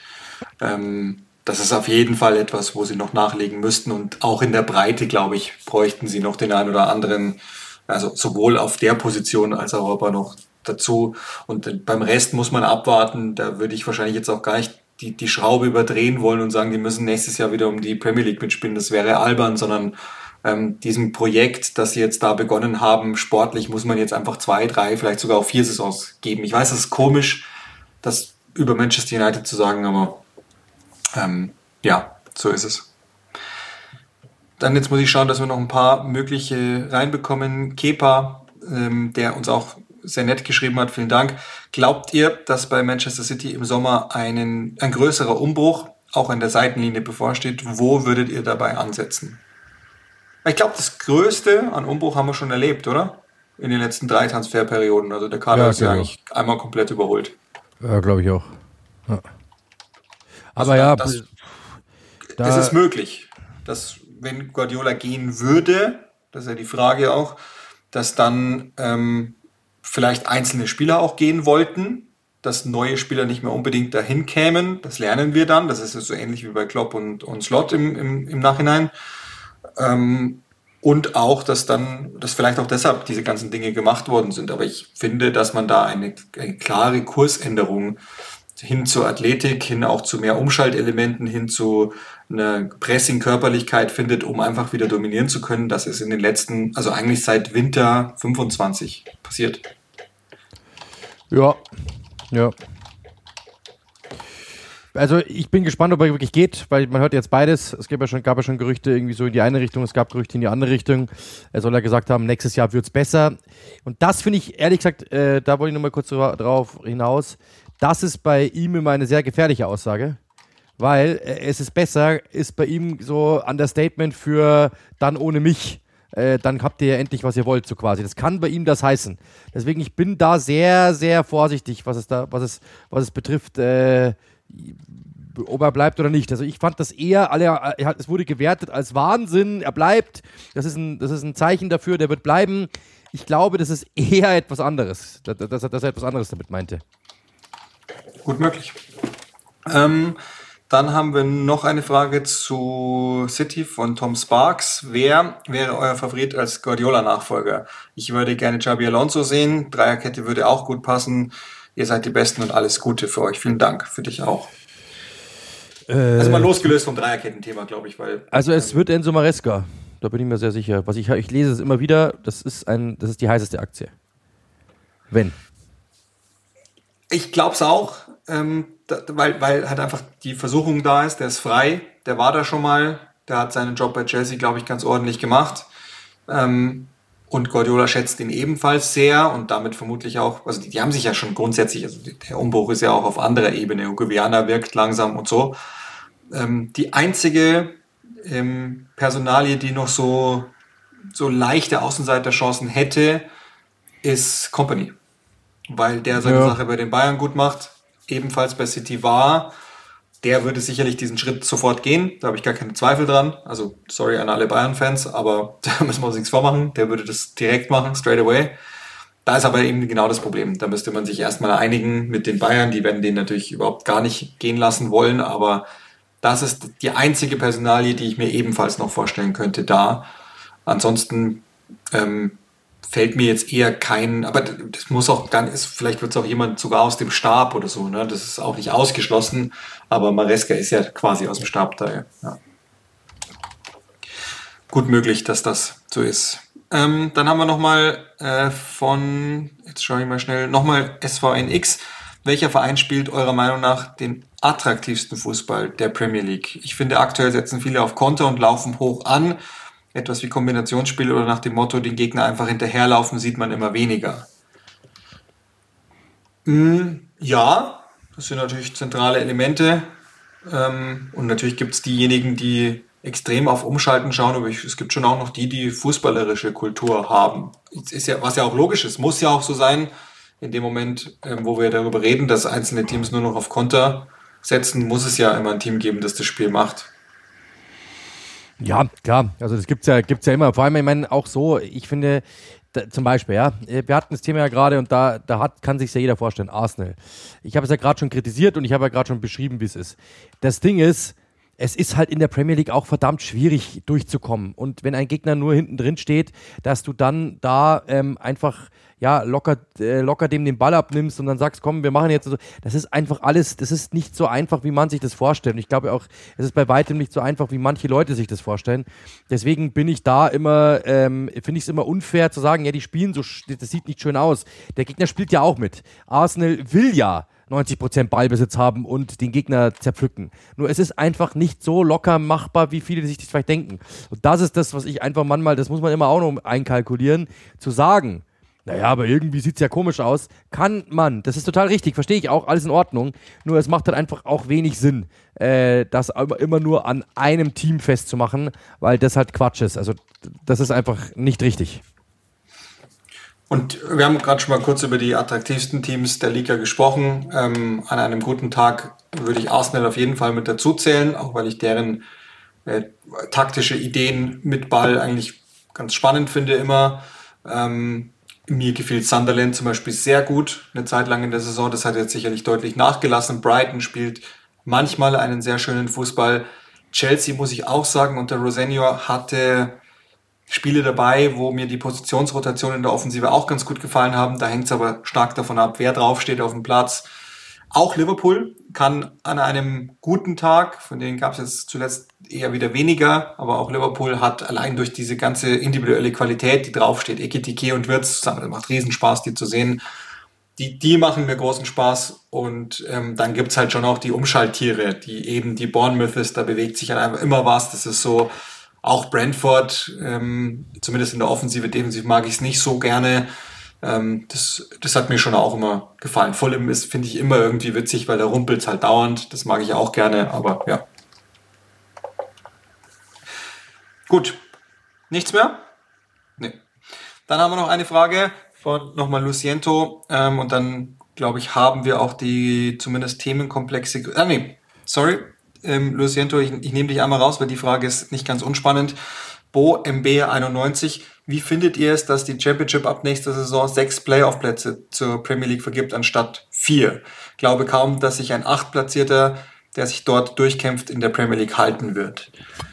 Das ist auf jeden Fall etwas, wo sie noch nachlegen müssten und auch in der Breite, glaube ich, bräuchten sie noch den einen oder anderen, also sowohl auf der Position als auch aber noch dazu. Und beim Rest muss man abwarten. Da würde ich wahrscheinlich jetzt auch gar nicht die Schraube überdrehen wollen und sagen, die müssen nächstes Jahr wieder um die Premier League mitspielen. Das wäre albern, sondern diesem Projekt, das sie jetzt da begonnen haben, sportlich muss man jetzt einfach 2, 3, vielleicht sogar auch 4 Saisons geben. Ich weiß, das ist komisch, das über Manchester United zu sagen, aber ja, so ist es. Dann jetzt muss ich schauen, dass wir noch ein paar mögliche reinbekommen. Kepa, der uns auch sehr nett geschrieben hat, vielen Dank. Glaubt ihr, dass bei Manchester City im Sommer ein größerer Umbruch auch an der Seitenlinie bevorsteht? Wo würdet ihr dabei ansetzen? Ich glaube, das Größte an Umbruch haben wir schon erlebt, oder? In den letzten 3 Transferperioden. Also der Kader ist ja eigentlich einmal komplett überholt.
Ja, glaube ich auch. Ja. Aber
also es ist möglich, dass wenn Guardiola gehen würde, das ist ja die Frage auch, dass dann vielleicht einzelne Spieler auch gehen wollten, dass neue Spieler nicht mehr unbedingt dahin kämen. Das lernen wir dann. Das ist so ähnlich wie bei Klopp und Slot im Nachhinein. Und auch, dass vielleicht auch deshalb diese ganzen Dinge gemacht worden sind. Aber ich finde, dass man da eine klare Kursänderung hin zur Athletik, hin auch zu mehr Umschaltelementen, hin zu einer Pressing-Körperlichkeit findet, um einfach wieder dominieren zu können. Das ist in den letzten, also eigentlich seit Winter 25 passiert.
Ja. Also ich bin gespannt, ob er wirklich geht, weil man hört jetzt beides. Es gab ja schon Gerüchte irgendwie so in die eine Richtung, es gab Gerüchte in die andere Richtung. Er soll ja gesagt haben, nächstes Jahr wird's besser. Und das finde ich, ehrlich gesagt, da wollte ich nochmal kurz drauf hinaus, das ist bei ihm immer eine sehr gefährliche Aussage, weil es ist besser, ist bei ihm so Understatement für dann ohne mich. Dann habt ihr ja endlich, was ihr wollt, so quasi. Das kann bei ihm das heißen. Deswegen, ich bin da sehr, sehr vorsichtig, was es betrifft, ob er bleibt oder nicht. Also ich fand das eher, es wurde gewertet als Wahnsinn, er bleibt, das ist ein Zeichen dafür, der wird bleiben. Ich glaube, das ist eher etwas anderes, dass er etwas anderes damit meinte.
Gut möglich. Dann haben wir noch eine Frage zu City von Tom Sparks. Wer wäre euer Favorit als Guardiola-Nachfolger? Ich würde gerne Xabi Alonso sehen. Dreierkette würde auch gut passen. Ihr seid die Besten und alles Gute für euch. Vielen Dank. Für dich auch. Also mal losgelöst vom Dreierketten-Thema, glaube ich. Also
es wird Enzo Maresca. da bin ich mir sehr sicher. Ich lese es immer wieder, das ist die heißeste Aktie. Wenn.
Ich glaube es auch, weil halt einfach die Versuchung da ist, der ist frei, der war da schon mal, der hat seinen Job bei Chelsea, glaube ich, ganz ordentlich gemacht. Und Guardiola schätzt ihn ebenfalls sehr und damit vermutlich auch, also die haben sich ja schon grundsätzlich, also der Umbruch ist ja auch auf anderer Ebene, Hugo Viana wirkt langsam und so. Die einzige Personalie, die noch so leichte Außenseiterchancen hätte, ist Kompany. Weil der seine Sache bei den Bayern gut macht, ebenfalls bei City war. Der würde sicherlich diesen Schritt sofort gehen, da habe ich gar keine Zweifel dran. Also sorry an alle Bayern-Fans, aber da müssen wir uns nichts vormachen. Der würde das direkt machen, straight away. Da ist aber eben genau das Problem. Da müsste man sich erstmal einigen mit den Bayern. Die werden den natürlich überhaupt gar nicht gehen lassen wollen, aber das ist die einzige Personalie, die ich mir ebenfalls noch vorstellen könnte da. Ansonsten fällt mir jetzt eher kein, aber das muss auch gar nicht, vielleicht wird es auch jemand sogar aus dem Stab oder so, ne? Das ist auch nicht ausgeschlossen, aber Maresca ist ja quasi aus dem Stab da. Ja. Gut möglich, dass das so ist. Dann haben wir nochmal jetzt schaue ich mal schnell, nochmal SVNX. Welcher Verein spielt eurer Meinung nach den attraktivsten Fußball der Premier League? Ich finde, aktuell setzen viele auf Konter und laufen hoch an. Etwas wie Kombinationsspiele oder nach dem Motto, den Gegner einfach hinterherlaufen, sieht man immer weniger. Ja, das sind natürlich zentrale Elemente. Und natürlich gibt es diejenigen, die extrem auf Umschalten schauen, aber es gibt schon auch noch die fußballerische Kultur haben. Ist ja, was ja auch logisch ist, muss ja auch so sein, in dem Moment, wo wir darüber reden, dass einzelne Teams nur noch auf Konter setzen, muss es ja immer ein Team geben, das das Spiel macht.
Ja, klar, also das gibt's ja immer. Vor allem, ich meine, auch so, ich finde, zum Beispiel, ja, wir hatten das Thema ja gerade und kann sich ja jeder vorstellen, Arsenal. Ich habe es ja gerade schon kritisiert und ich habe ja gerade schon beschrieben, wie es ist. Das Ding ist, es ist halt in der Premier League auch verdammt schwierig durchzukommen. Und wenn ein Gegner nur hinten drin steht, dass du dann da einfach locker dem den Ball abnimmst und dann sagst, komm, wir machen jetzt so. Das ist einfach alles, das ist nicht so einfach, wie man sich das vorstellt. Und ich glaube auch, es ist bei weitem nicht so einfach, wie manche Leute sich das vorstellen. Deswegen bin ich da immer, finde ich es immer unfair zu sagen, ja, die spielen so, das sieht nicht schön aus. Der Gegner spielt ja auch mit. Arsenal will ja 90% Ballbesitz haben und den Gegner zerpflücken. Nur es ist einfach nicht so locker machbar, wie viele sich das vielleicht denken. Und das ist das, was ich einfach manchmal, das muss man immer auch noch einkalkulieren, zu sagen, naja, aber irgendwie sieht es ja komisch aus. Kann man, das ist total richtig, verstehe ich auch, alles in Ordnung. Nur es macht halt einfach auch wenig Sinn, das immer nur an einem Team festzumachen, weil das halt Quatsch ist. Also das ist einfach nicht richtig.
Und wir haben gerade schon mal kurz über die attraktivsten Teams der Liga gesprochen. An einem guten Tag würde ich Arsenal auf jeden Fall mit dazu zählen, auch weil ich deren taktische Ideen mit Ball eigentlich ganz spannend finde immer. Mir gefällt Sunderland zum Beispiel sehr gut, eine Zeit lang in der Saison. Das hat jetzt sicherlich deutlich nachgelassen. Brighton spielt manchmal einen sehr schönen Fußball. Chelsea, muss ich auch sagen, unter Rosenio hatte Spiele dabei, wo mir die Positionsrotation in der Offensive auch ganz gut gefallen haben. Da hängt es aber stark davon ab, wer draufsteht auf dem Platz. Auch Liverpool kann an einem guten Tag, von denen gab es jetzt zuletzt eher wieder weniger, aber auch Liverpool hat allein durch diese ganze individuelle Qualität, die draufsteht, Ekitike und Wirtz zusammen, das macht riesen Spaß, die zu sehen. Die machen mir großen Spaß und dann gibt's halt schon auch die Umschalttiere, die eben die Bournemouths, da bewegt sich halt einfach immer was, das ist so, auch Brentford, zumindest in der Offensive, defensiv mag ich es nicht so gerne. Das hat mir schon auch immer gefallen. Fulham ist, finde ich, immer irgendwie witzig, weil da rumpelt es halt dauernd. Das mag ich auch gerne, aber ja. Gut. Nichts mehr? Nee. Dann haben wir noch eine Frage von nochmal Luciento. Und dann, glaube ich, haben wir auch die zumindest Themenkomplexe. Luciento, ich nehme dich einmal raus, weil die Frage ist nicht ganz unspannend. Bo MB91, wie findet ihr es, dass die Championship ab nächster Saison 6 Playoff-Plätze zur Premier League vergibt, anstatt 4? Glaube kaum, dass sich ein 8-Platzierter, der sich dort durchkämpft, in der Premier League halten wird.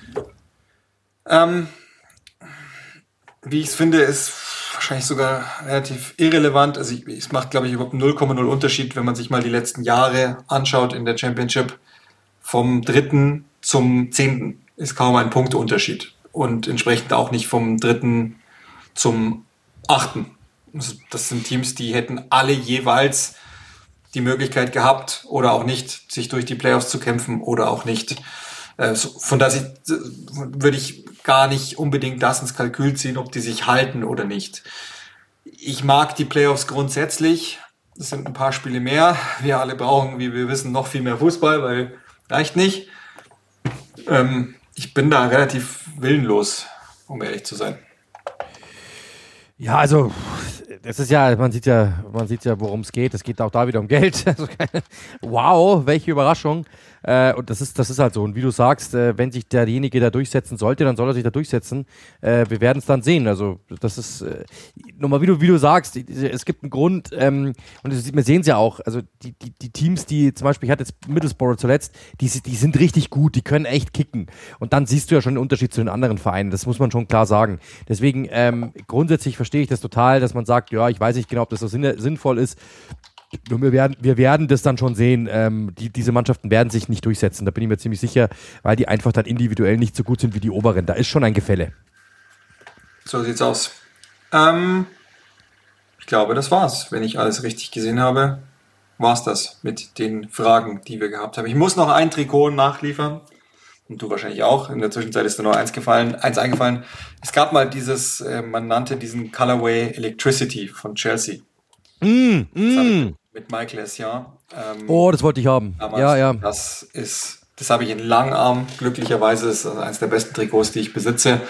Wie ich es finde, ist wahrscheinlich sogar relativ irrelevant. Also es macht, glaube ich, überhaupt 0,0 Unterschied, wenn man sich mal die letzten Jahre anschaut in der Championship. Vom 3. zum 10. ist kaum ein Punkteunterschied. und entsprechend auch nicht vom 3. zum 8. Das sind Teams, die hätten alle jeweils die Möglichkeit gehabt oder auch nicht, sich durch die Playoffs zu kämpfen oder auch nicht. Von daher würde ich gar nicht unbedingt das ins Kalkül ziehen, ob die sich halten oder nicht. Ich mag die Playoffs grundsätzlich. Es sind ein paar Spiele mehr. Wir alle brauchen, wie wir wissen, noch viel mehr Fußball, weil reicht nicht. Ich bin da relativ willenlos, um ehrlich zu sein.
Ja, also das ist ja, man sieht ja, worum es geht. Es geht auch da wieder um Geld. Also wow, welche Überraschung. Und das ist halt so. Und wie du sagst, wenn sich derjenige da durchsetzen sollte, dann soll er sich da durchsetzen. Wir werden es dann sehen. Also das ist nochmal, wie du sagst, es gibt einen Grund. Und wir sehen es ja auch. Also die Teams, die zum Beispiel, ich hatte jetzt Middlesbrough zuletzt, die sind richtig gut, die können echt kicken. Und dann siehst du ja schon den Unterschied zu den anderen Vereinen. Das muss man schon klar sagen. Deswegen grundsätzlich verstehe ich das total, dass man sagt, ja, ich weiß nicht genau, ob das so sinnvoll ist. Nur wir werden das dann schon sehen. Diese Mannschaften werden sich nicht durchsetzen, da bin ich mir ziemlich sicher, weil die einfach dann individuell nicht so gut sind wie die oberen. Da ist schon ein Gefälle.
So sieht's aus. Ich glaube, das war's. Wenn ich alles richtig gesehen habe, war's das mit den Fragen, die wir gehabt haben. Ich muss noch ein Trikot nachliefern. Und du wahrscheinlich auch. In der Zwischenzeit ist dir noch eins eingefallen. Es gab mal man nannte diesen Colorway Electricity von Chelsea. Mit Michael Essien.
Das wollte ich haben.
Damals.
Ja.
Das habe ich in Langarm. Glücklicherweise ist das eines der besten Trikots, die ich besitze.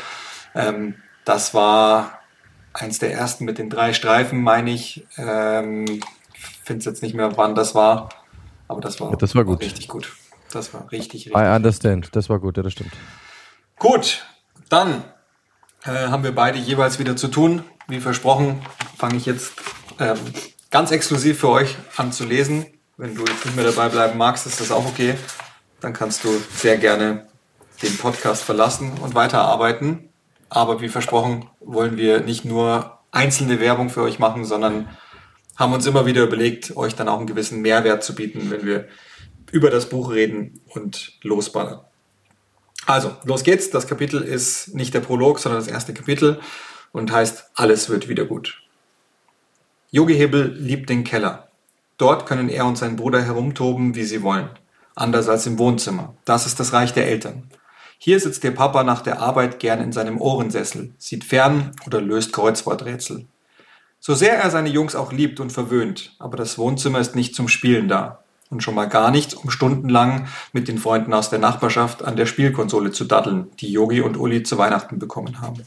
Das war eins der ersten mit den 3 Streifen, meine ich. Ich finde es jetzt nicht mehr, wann das war. Aber das war gut. Richtig gut. Das war richtig.
I understand. Das war gut, ja, das stimmt.
Gut, dann haben wir beide jeweils wieder zu tun. Wie versprochen, fange ich jetzt ganz exklusiv für euch an zu lesen. Wenn du jetzt nicht mehr dabei bleiben magst, ist das auch okay. Dann kannst du sehr gerne den Podcast verlassen und weiterarbeiten. Aber wie versprochen, wollen wir nicht nur einzelne Werbung für euch machen, sondern haben uns immer wieder überlegt, euch dann auch einen gewissen Mehrwert zu bieten, wenn wir über das Buch reden und losballern. Also, los geht's. Das Kapitel ist nicht der Prolog, sondern das erste Kapitel und heißt Alles wird wieder gut. Yogi Hebel liebt den Keller. Dort können er und sein Bruder herumtoben, wie sie wollen. Anders als im Wohnzimmer. Das ist das Reich der Eltern. Hier sitzt der Papa nach der Arbeit gern in seinem Ohrensessel, sieht fern oder löst Kreuzworträtsel. So sehr er seine Jungs auch liebt und verwöhnt, aber das Wohnzimmer ist nicht zum Spielen da. Und schon mal gar nicht, um stundenlang mit den Freunden aus der Nachbarschaft an der Spielkonsole zu daddeln, die Yogi und Uli zu Weihnachten bekommen haben.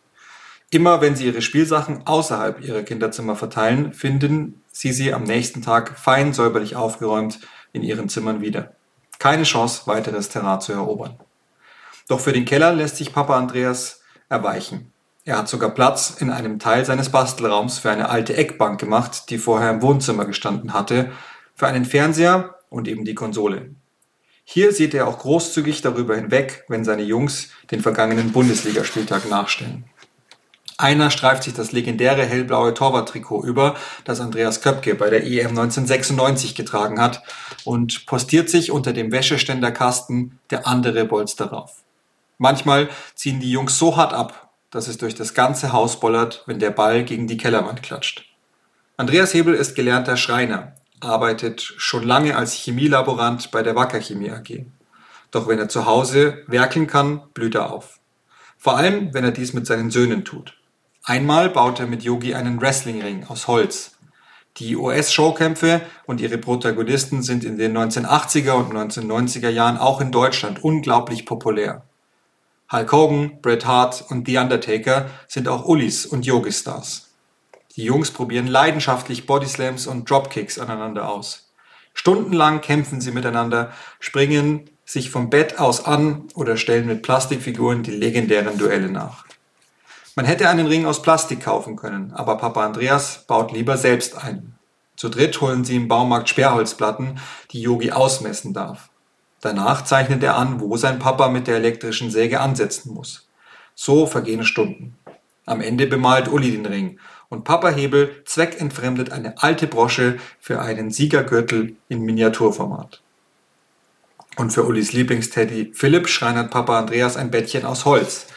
Immer wenn sie ihre Spielsachen außerhalb ihrer Kinderzimmer verteilen, finden sie am nächsten Tag fein säuberlich aufgeräumt in ihren Zimmern wieder. Keine Chance, weiteres Terrain zu erobern. Doch für den Keller lässt sich Papa Andreas erweichen. Er hat sogar Platz in einem Teil seines Bastelraums für eine alte Eckbank gemacht, die vorher im Wohnzimmer gestanden hatte, für einen Fernseher und eben die Konsole. Hier sieht er auch großzügig darüber hinweg, wenn seine Jungs den vergangenen Bundesligaspieltag nachstellen. Einer streift sich das legendäre hellblaue Torwarttrikot über, das Andreas Köpke bei der EM 1996 getragen hat, und postiert sich unter dem Wäscheständerkasten, der andere bolzt darauf. Manchmal ziehen die Jungs so hart ab, dass es durch das ganze Haus bollert, wenn der Ball gegen die Kellerwand klatscht. Andreas Hebel ist gelernter Schreiner, arbeitet schon lange als Chemielaborant bei der Wacker Chemie AG. Doch wenn er zu Hause werkeln kann, blüht er auf. Vor allem, wenn er dies mit seinen Söhnen tut. Einmal baut er mit Yogi einen Wrestlingring aus Holz. Die US-Showkämpfe und ihre Protagonisten sind in den 1980er und 1990er Jahren auch in Deutschland unglaublich populär. Hulk Hogan, Bret Hart und The Undertaker sind auch Ulis und Yogi-Stars. Die Jungs probieren leidenschaftlich Bodyslams und Dropkicks aneinander aus. Stundenlang kämpfen sie miteinander, springen sich vom Bett aus an oder stellen mit Plastikfiguren die legendären Duelle nach. Man hätte einen Ring aus Plastik kaufen können, aber Papa Andreas baut lieber selbst einen. Zu dritt holen sie im Baumarkt Sperrholzplatten, die Yogi ausmessen darf. Danach zeichnet er an, wo sein Papa mit der elektrischen Säge ansetzen muss. So vergehen Stunden. Am Ende bemalt Uli den Ring und Papa Hebel zweckentfremdet eine alte Brosche für einen Siegergürtel in Miniaturformat. Und für Ulis Lieblingsteddy Philipp schreinert Papa Andreas ein Bettchen aus Holz.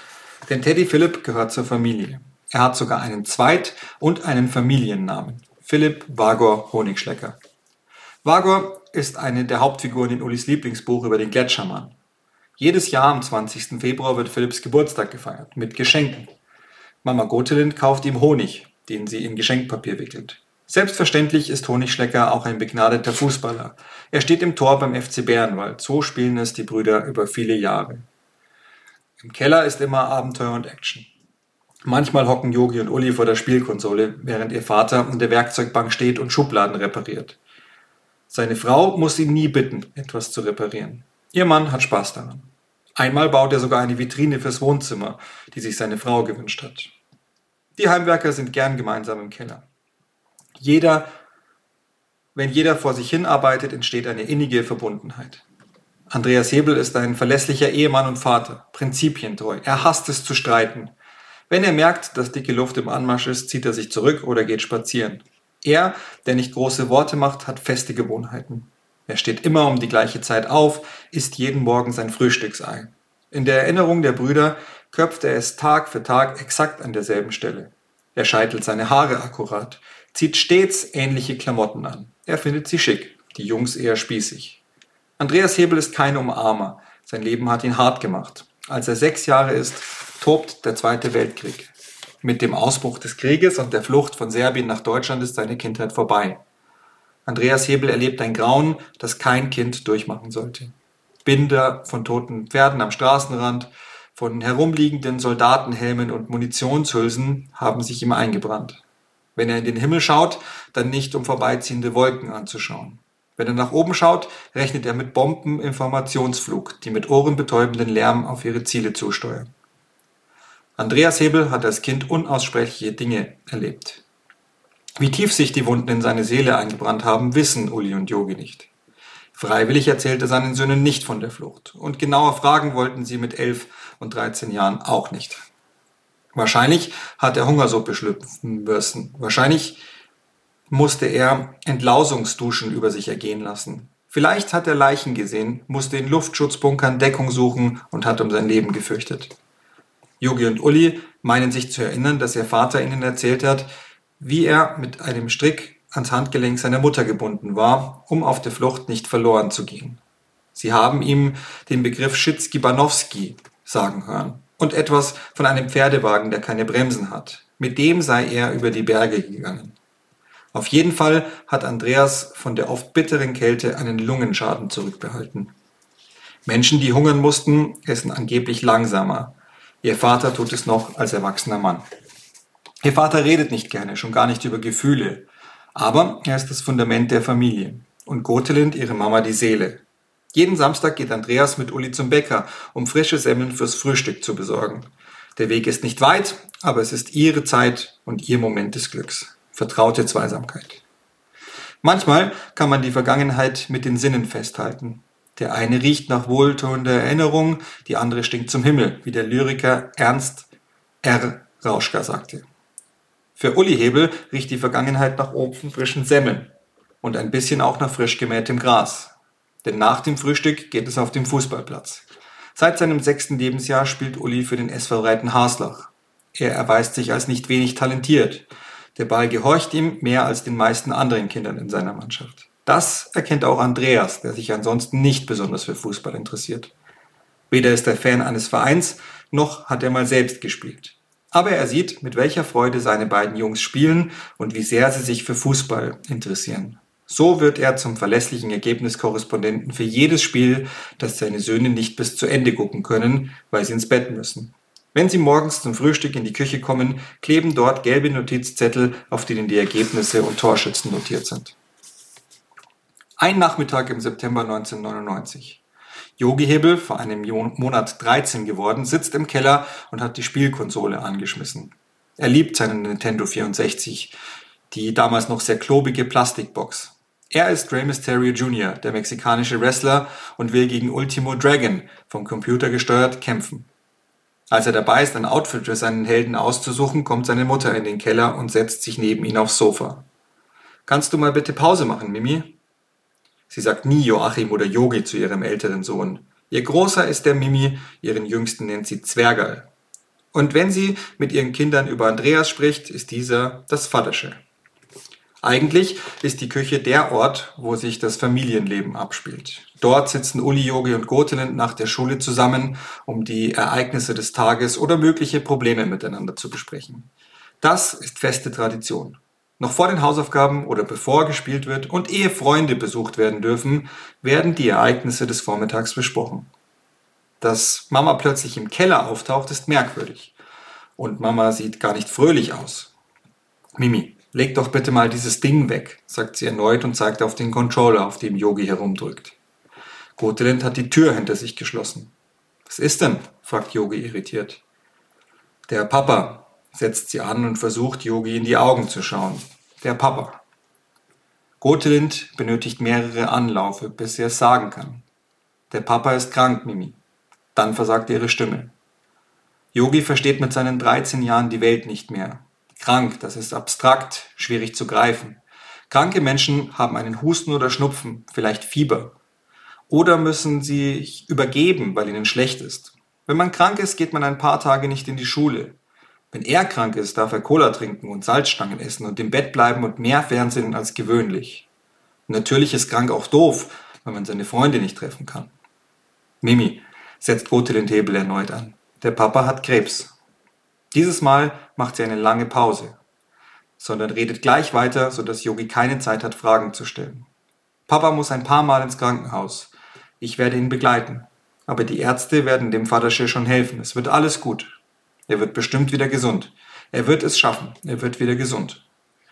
Denn Teddy Philipp gehört zur Familie. Er hat sogar einen Zweit- und einen Familiennamen. Philipp Wagor Honigschlecker. Wagor ist eine der Hauptfiguren in Ulis Lieblingsbuch über den Gletschermann. Jedes Jahr am 20. Februar wird Philipps Geburtstag gefeiert, mit Geschenken. Mama Gotelind kauft ihm Honig, den sie in Geschenkpapier wickelt. Selbstverständlich ist Honigschlecker auch ein begnadeter Fußballer. Er steht im Tor beim FC Bärenwald. So spielen es die Brüder über viele Jahre. Im Keller ist immer Abenteuer und Action. Manchmal hocken Yogi und Uli vor der Spielkonsole, während ihr Vater an der Werkzeugbank steht und Schubladen repariert. Seine Frau muss ihn nie bitten, etwas zu reparieren. Ihr Mann hat Spaß daran. Einmal baut er sogar eine Vitrine fürs Wohnzimmer, die sich seine Frau gewünscht hat. Die Heimwerker sind gern gemeinsam im Keller. Wenn jeder vor sich hin arbeitet, entsteht eine innige Verbundenheit. Andreas Hebel ist ein verlässlicher Ehemann und Vater, prinzipientreu. Er hasst es zu streiten. Wenn er merkt, dass dicke Luft im Anmarsch ist, zieht er sich zurück oder geht spazieren. Er, der nicht große Worte macht, hat feste Gewohnheiten. Er steht immer um die gleiche Zeit auf, isst jeden Morgen sein Frühstücksei. In der Erinnerung der Brüder köpft er es Tag für Tag exakt an derselben Stelle. Er scheitelt seine Haare akkurat, zieht stets ähnliche Klamotten an. Er findet sie schick, die Jungs eher spießig. Andreas Hebel ist kein Umarmer. Sein Leben hat ihn hart gemacht. Als er 6 Jahre ist, tobt der Zweite Weltkrieg. Mit dem Ausbruch des Krieges und der Flucht von Serbien nach Deutschland ist seine Kindheit vorbei. Andreas Hebel erlebt ein Grauen, das kein Kind durchmachen sollte. Bilder von toten Pferden am Straßenrand, von herumliegenden Soldatenhelmen und Munitionshülsen haben sich ihm eingebrannt. Wenn er in den Himmel schaut, dann nicht, um vorbeiziehende Wolken anzuschauen. Wenn er nach oben schaut, rechnet er mit Bomben im Formationsflug, die mit ohrenbetäubenden Lärm auf ihre Ziele zusteuern. Andreas Hebel hat als Kind unaussprechliche Dinge erlebt. Wie tief sich die Wunden in seine Seele eingebrannt haben, wissen Uli und Yogi nicht. Freiwillig erzählt er seinen Söhnen nicht von der Flucht. Und genauer fragen wollten sie mit 11 und 13 Jahren auch nicht. Wahrscheinlich hat er Hungersuppe schlüpfen müssen. Wahrscheinlich musste er Entlausungsduschen über sich ergehen lassen. Vielleicht hat er Leichen gesehen, musste in Luftschutzbunkern Deckung suchen und hat um sein Leben gefürchtet. Yogi und Uli meinen sich zu erinnern, dass ihr Vater ihnen erzählt hat, wie er mit einem Strick ans Handgelenk seiner Mutter gebunden war, um auf der Flucht nicht verloren zu gehen. Sie haben ihm den Begriff Schitzki-Banowski sagen hören und etwas von einem Pferdewagen, der keine Bremsen hat. Mit dem sei er über die Berge gegangen. Auf jeden Fall hat Andreas von der oft bitteren Kälte einen Lungenschaden zurückbehalten. Menschen, die hungern mussten, essen angeblich langsamer. Ihr Vater tut es noch als erwachsener Mann. Ihr Vater redet nicht gerne, schon gar nicht über Gefühle. Aber er ist das Fundament der Familie. Und Gotelind, ihre Mama, die Seele. Jeden Samstag geht Andreas mit Uli zum Bäcker, um frische Semmeln fürs Frühstück zu besorgen. Der Weg ist nicht weit, aber es ist ihre Zeit und ihr Moment des Glücks. Vertraute Zweisamkeit. Manchmal kann man die Vergangenheit mit den Sinnen festhalten. Der eine riecht nach wohltuender Erinnerung, die andere stinkt zum Himmel, wie der Lyriker Ernst R. Rauschka sagte. Für Uli Hebel riecht die Vergangenheit nach ofenfrischen Semmeln und ein bisschen auch nach frisch gemähtem Gras. Denn nach dem Frühstück geht es auf den Fußballplatz. Seit seinem 6. Lebensjahr spielt Uli für den SV Reiten-Haslach. Er erweist sich als nicht wenig talentiert. Der Ball gehorcht ihm mehr als den meisten anderen Kindern in seiner Mannschaft. Das erkennt auch Andreas, der sich ansonsten nicht besonders für Fußball interessiert. Weder ist er Fan eines Vereins, noch hat er mal selbst gespielt. Aber er sieht, mit welcher Freude seine beiden Jungs spielen und wie sehr sie sich für Fußball interessieren. So wird er zum verlässlichen Ergebniskorrespondenten für jedes Spiel, das seine Söhne nicht bis zu Ende gucken können, weil sie ins Bett müssen. Wenn sie morgens zum Frühstück in die Küche kommen, kleben dort gelbe Notizzettel, auf denen die Ergebnisse und Torschützen notiert sind. Ein Nachmittag im September 1999. Yogi Hebel, vor einem Monat 13 geworden, sitzt im Keller und hat die Spielkonsole angeschmissen. Er liebt seinen Nintendo 64, die damals noch sehr klobige Plastikbox. Er ist Rey Mysterio Jr., der mexikanische Wrestler, und will gegen Ultimo Dragon, vom Computer gesteuert, kämpfen. Als er dabei ist, ein Outfit für seinen Helden auszusuchen, kommt seine Mutter in den Keller und setzt sich neben ihn aufs Sofa. »Kannst du mal bitte Pause machen, Mimi?« Sie sagt nie Joachim oder Yogi zu ihrem älteren Sohn. Ihr Großer ist der Mimi, ihren Jüngsten nennt sie Zwergerl. Und wenn sie mit ihren Kindern über Andreas spricht, ist dieser das Vatersche. Eigentlich ist die Küche der Ort, wo sich das Familienleben abspielt. Dort sitzen Uli, Yogi und Gotelind nach der Schule zusammen, um die Ereignisse des Tages oder mögliche Probleme miteinander zu besprechen. Das ist feste Tradition. Noch vor den Hausaufgaben oder bevor gespielt wird und ehe Freunde besucht werden dürfen, werden die Ereignisse des Vormittags besprochen. Dass Mama plötzlich im Keller auftaucht, ist merkwürdig. Und Mama sieht gar nicht fröhlich aus. Mimi, leg doch bitte mal dieses Ding weg, sagt sie erneut und zeigt auf den Controller, auf dem Yogi herumdrückt. Gotelind hat die Tür hinter sich geschlossen. Was ist denn? Fragt Yogi irritiert. Der Papa, setzt sie an und versucht, Yogi in die Augen zu schauen. Der Papa. Gotelind benötigt mehrere Anläufe, bis sie es sagen kann. Der Papa ist krank, Mimi. Dann versagt ihre Stimme. Yogi versteht mit seinen 13 Jahren die Welt nicht mehr. Krank, das ist abstrakt, schwierig zu greifen. Kranke Menschen haben einen Husten oder Schnupfen, vielleicht Fieber. Oder müssen sich übergeben, weil ihnen schlecht ist. Wenn man krank ist, geht man ein paar Tage nicht in die Schule. Wenn er krank ist, darf er Cola trinken und Salzstangen essen und im Bett bleiben und mehr Fernsehen als gewöhnlich. Und natürlich ist krank auch doof, weil man seine Freunde nicht treffen kann. Mimi, setzt Gotelind Hebel erneut an. Der Papa hat Krebs. Dieses Mal macht sie eine lange Pause, sondern redet gleich weiter, sodass Yogi keine Zeit hat, Fragen zu stellen. Papa muss ein paar Mal ins Krankenhaus. Ich werde ihn begleiten. Aber die Ärzte werden dem Vatersche schon helfen. Es wird alles gut. Er wird bestimmt wieder gesund. Er wird es schaffen. Er wird wieder gesund.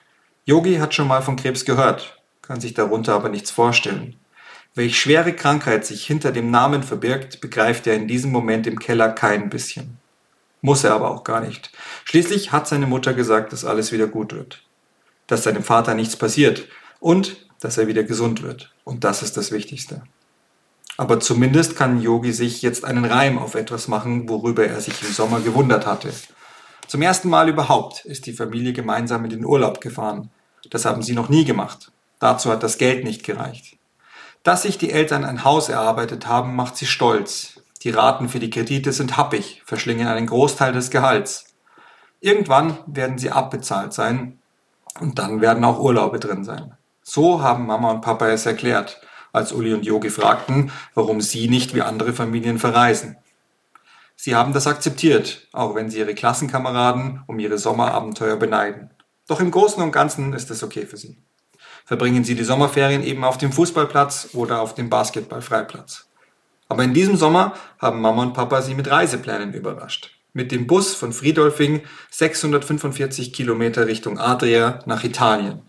Yogi hat schon mal von Krebs gehört, kann sich darunter aber nichts vorstellen. Welch schwere Krankheit sich hinter dem Namen verbirgt, begreift er in diesem Moment im Keller kein bisschen. Muss er aber auch gar nicht. Schließlich hat seine Mutter gesagt, dass alles wieder gut wird. Dass seinem Vater nichts passiert und dass er wieder gesund wird. Und das ist das Wichtigste. Aber zumindest kann Yogi sich jetzt einen Reim auf etwas machen, worüber er sich im Sommer gewundert hatte. Zum ersten Mal überhaupt ist die Familie gemeinsam in den Urlaub gefahren. Das haben sie noch nie gemacht. Dazu hat das Geld nicht gereicht. Dass sich die Eltern ein Haus erarbeitet haben, macht sie stolz. Die Raten für die Kredite sind happig, verschlingen einen Großteil des Gehalts. Irgendwann werden sie abbezahlt sein und dann werden auch Urlaube drin sein. So haben Mama und Papa es erklärt, als Uli und Yogi fragten, warum sie nicht wie andere Familien verreisen. Sie haben das akzeptiert, auch wenn sie ihre Klassenkameraden um ihre Sommerabenteuer beneiden. Doch im Großen und Ganzen ist es okay für sie. Verbringen sie die Sommerferien eben auf dem Fußballplatz oder auf dem Basketballfreiplatz. Aber in diesem Sommer haben Mama und Papa sie mit Reiseplänen überrascht. Mit dem Bus von Fridolfing 645 Kilometer Richtung Adria nach Italien.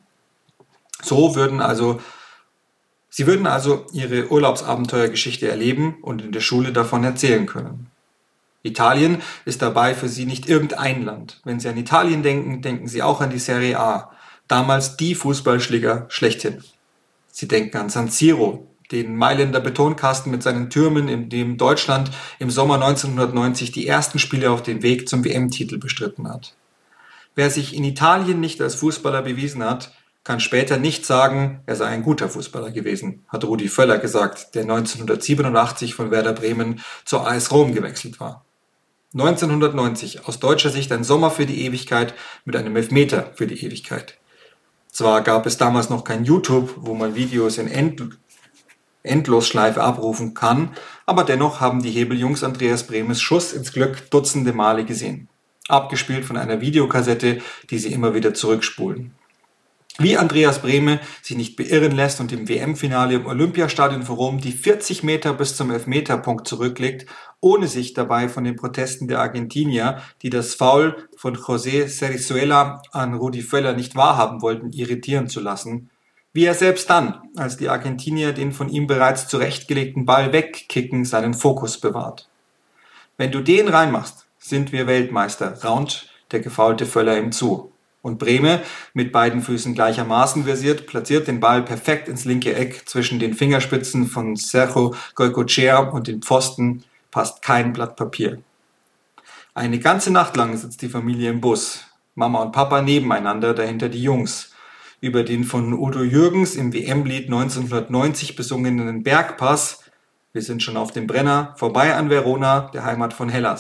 Sie würden also ihre Urlaubsabenteuergeschichte erleben und in der Schule davon erzählen können. Italien ist dabei für sie nicht irgendein Land. Wenn sie an Italien denken, denken sie auch an die Serie A, damals die Fußballschläger schlechthin. Sie denken an San Siro, den Mailänder Betonkasten mit seinen Türmen, in dem Deutschland im Sommer 1990 die ersten Spiele auf den Weg zum WM-Titel bestritten hat. Wer sich in Italien nicht als Fußballer bewiesen hat, kann später nicht sagen, er sei ein guter Fußballer gewesen, hat Rudi Völler gesagt, der 1987 von Werder Bremen zur AS Rom gewechselt war. 1990, aus deutscher Sicht ein Sommer für die Ewigkeit mit einem Elfmeter für die Ewigkeit. Zwar gab es damals noch kein YouTube, wo man Videos in Endlosschleife abrufen kann, aber dennoch haben die Hebeljungs Andreas Bremes Schuss ins Glück dutzende Male gesehen. Abgespielt von einer Videokassette, die sie immer wieder zurückspulen. Wie Andreas Brehme sich nicht beirren lässt und im WM-Finale im Olympiastadion von Rom die 40 Meter bis zum Elfmeterpunkt zurücklegt, ohne sich dabei von den Protesten der Argentinier, die das Foul von José Cerizuela an Rudi Völler nicht wahrhaben wollten, irritieren zu lassen. Wie er selbst dann, als die Argentinier den von ihm bereits zurechtgelegten Ball wegkicken, seinen Fokus bewahrt. Wenn du den reinmachst, sind wir Weltmeister, raunt der gefaulte Völler ihm zu. Und Brehme, mit beiden Füßen gleichermaßen versiert, platziert den Ball perfekt ins linke Eck zwischen den Fingerspitzen von Sergio Goycochea und den Pfosten, passt kein Blatt Papier. Eine ganze Nacht lang sitzt die Familie im Bus, Mama und Papa nebeneinander, dahinter die Jungs. Über den von Udo Jürgens im WM-Lied 1990 besungenen Bergpass, wir sind schon auf dem Brenner, vorbei an Verona, der Heimat von Hellas.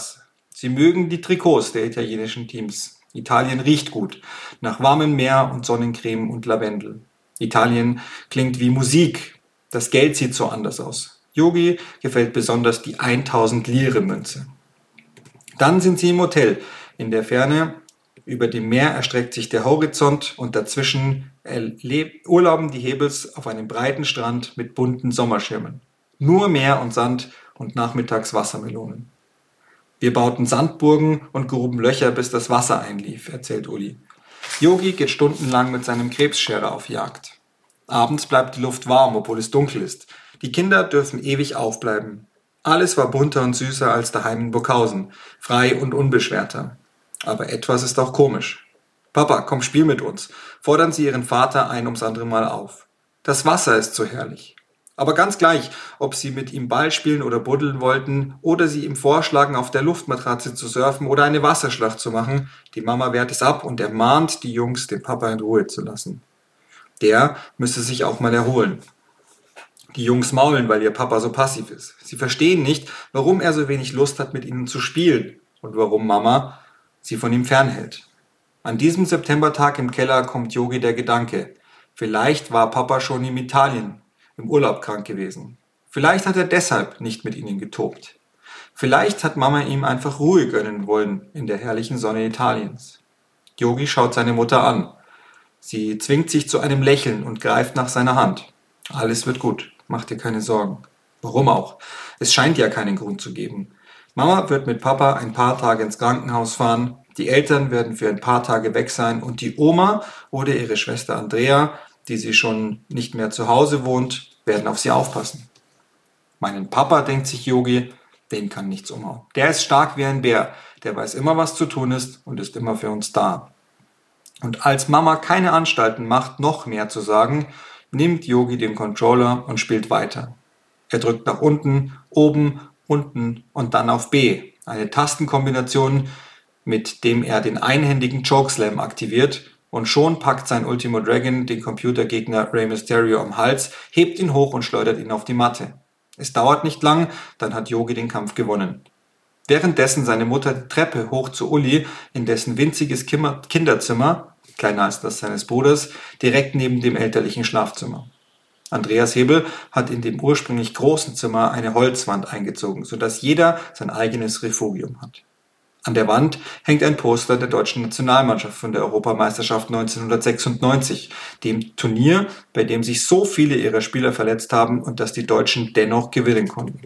Sie mögen die Trikots der italienischen Teams. Italien riecht gut, nach warmem Meer und Sonnencreme und Lavendel. Italien klingt wie Musik. Das Geld sieht so anders aus. Yogi gefällt besonders die 1000 Lire Münze. Dann sind sie im Hotel. In der Ferne über dem Meer erstreckt sich der Horizont und dazwischen urlauben die Hebels auf einem breiten Strand mit bunten Sommerschirmen. Nur Meer und Sand und nachmittags Wassermelonen. Wir bauten Sandburgen und gruben Löcher, bis das Wasser einlief, erzählt Uli. Yogi geht stundenlang mit seinem Krebsscherer auf Jagd. Abends bleibt die Luft warm, obwohl es dunkel ist. Die Kinder dürfen ewig aufbleiben. Alles war bunter und süßer als daheim in Burghausen, frei und unbeschwerter. Aber etwas ist auch komisch. Papa, komm, spiel mit uns, fordern sie ihren Vater ein ums andere Mal auf. Das Wasser ist so herrlich. Aber ganz gleich, ob sie mit ihm Ball spielen oder buddeln wollten oder sie ihm vorschlagen, auf der Luftmatratze zu surfen oder eine Wasserschlacht zu machen, die Mama wehrt es ab und ermahnt die Jungs, den Papa in Ruhe zu lassen. Der müsse sich auch mal erholen. Die Jungs maulen, weil ihr Papa so passiv ist. Sie verstehen nicht, warum er so wenig Lust hat, mit ihnen zu spielen und warum Mama sie von ihm fernhält. An diesem Septembertag im Keller kommt Yogi der Gedanke, vielleicht war Papa schon in Italien im Urlaub krank gewesen. Vielleicht hat er deshalb nicht mit ihnen getobt. Vielleicht hat Mama ihm einfach Ruhe gönnen wollen in der herrlichen Sonne Italiens. Yogi schaut seine Mutter an. Sie zwingt sich zu einem Lächeln und greift nach seiner Hand. Alles wird gut, mach dir keine Sorgen. Warum auch? Es scheint ja keinen Grund zu geben. Mama wird mit Papa ein paar Tage ins Krankenhaus fahren, die Eltern werden für ein paar Tage weg sein und die Oma oder ihre Schwester Andrea, die sie schon nicht mehr zu Hause wohnt, werden auf sie aufpassen. Meinen Papa, denkt sich Yogi, den kann nichts umhauen. Der ist stark wie ein Bär, der weiß immer, was zu tun ist und ist immer für uns da. Und als Mama keine Anstalten macht, noch mehr zu sagen, nimmt Yogi den Controller und spielt weiter. Er drückt nach unten, oben, unten und dann auf B. Eine Tastenkombination, mit dem er den einhändigen Chokeslam aktiviert und schon packt sein Ultimo Dragon den Computergegner Rey Mysterio am Hals, hebt ihn hoch und schleudert ihn auf die Matte. Es dauert nicht lang, dann hat Yogi den Kampf gewonnen. Währenddessen seine Mutter die Treppe hoch zu Uli in dessen winziges Kinderzimmer, kleiner als das seines Bruders, direkt neben dem elterlichen Schlafzimmer. Andreas Hebel hat in dem ursprünglich großen Zimmer eine Holzwand eingezogen, sodass jeder sein eigenes Refugium hat. An der Wand hängt ein Poster der deutschen Nationalmannschaft von der Europameisterschaft 1996, dem Turnier, bei dem sich so viele ihrer Spieler verletzt haben und das die Deutschen dennoch gewinnen konnten.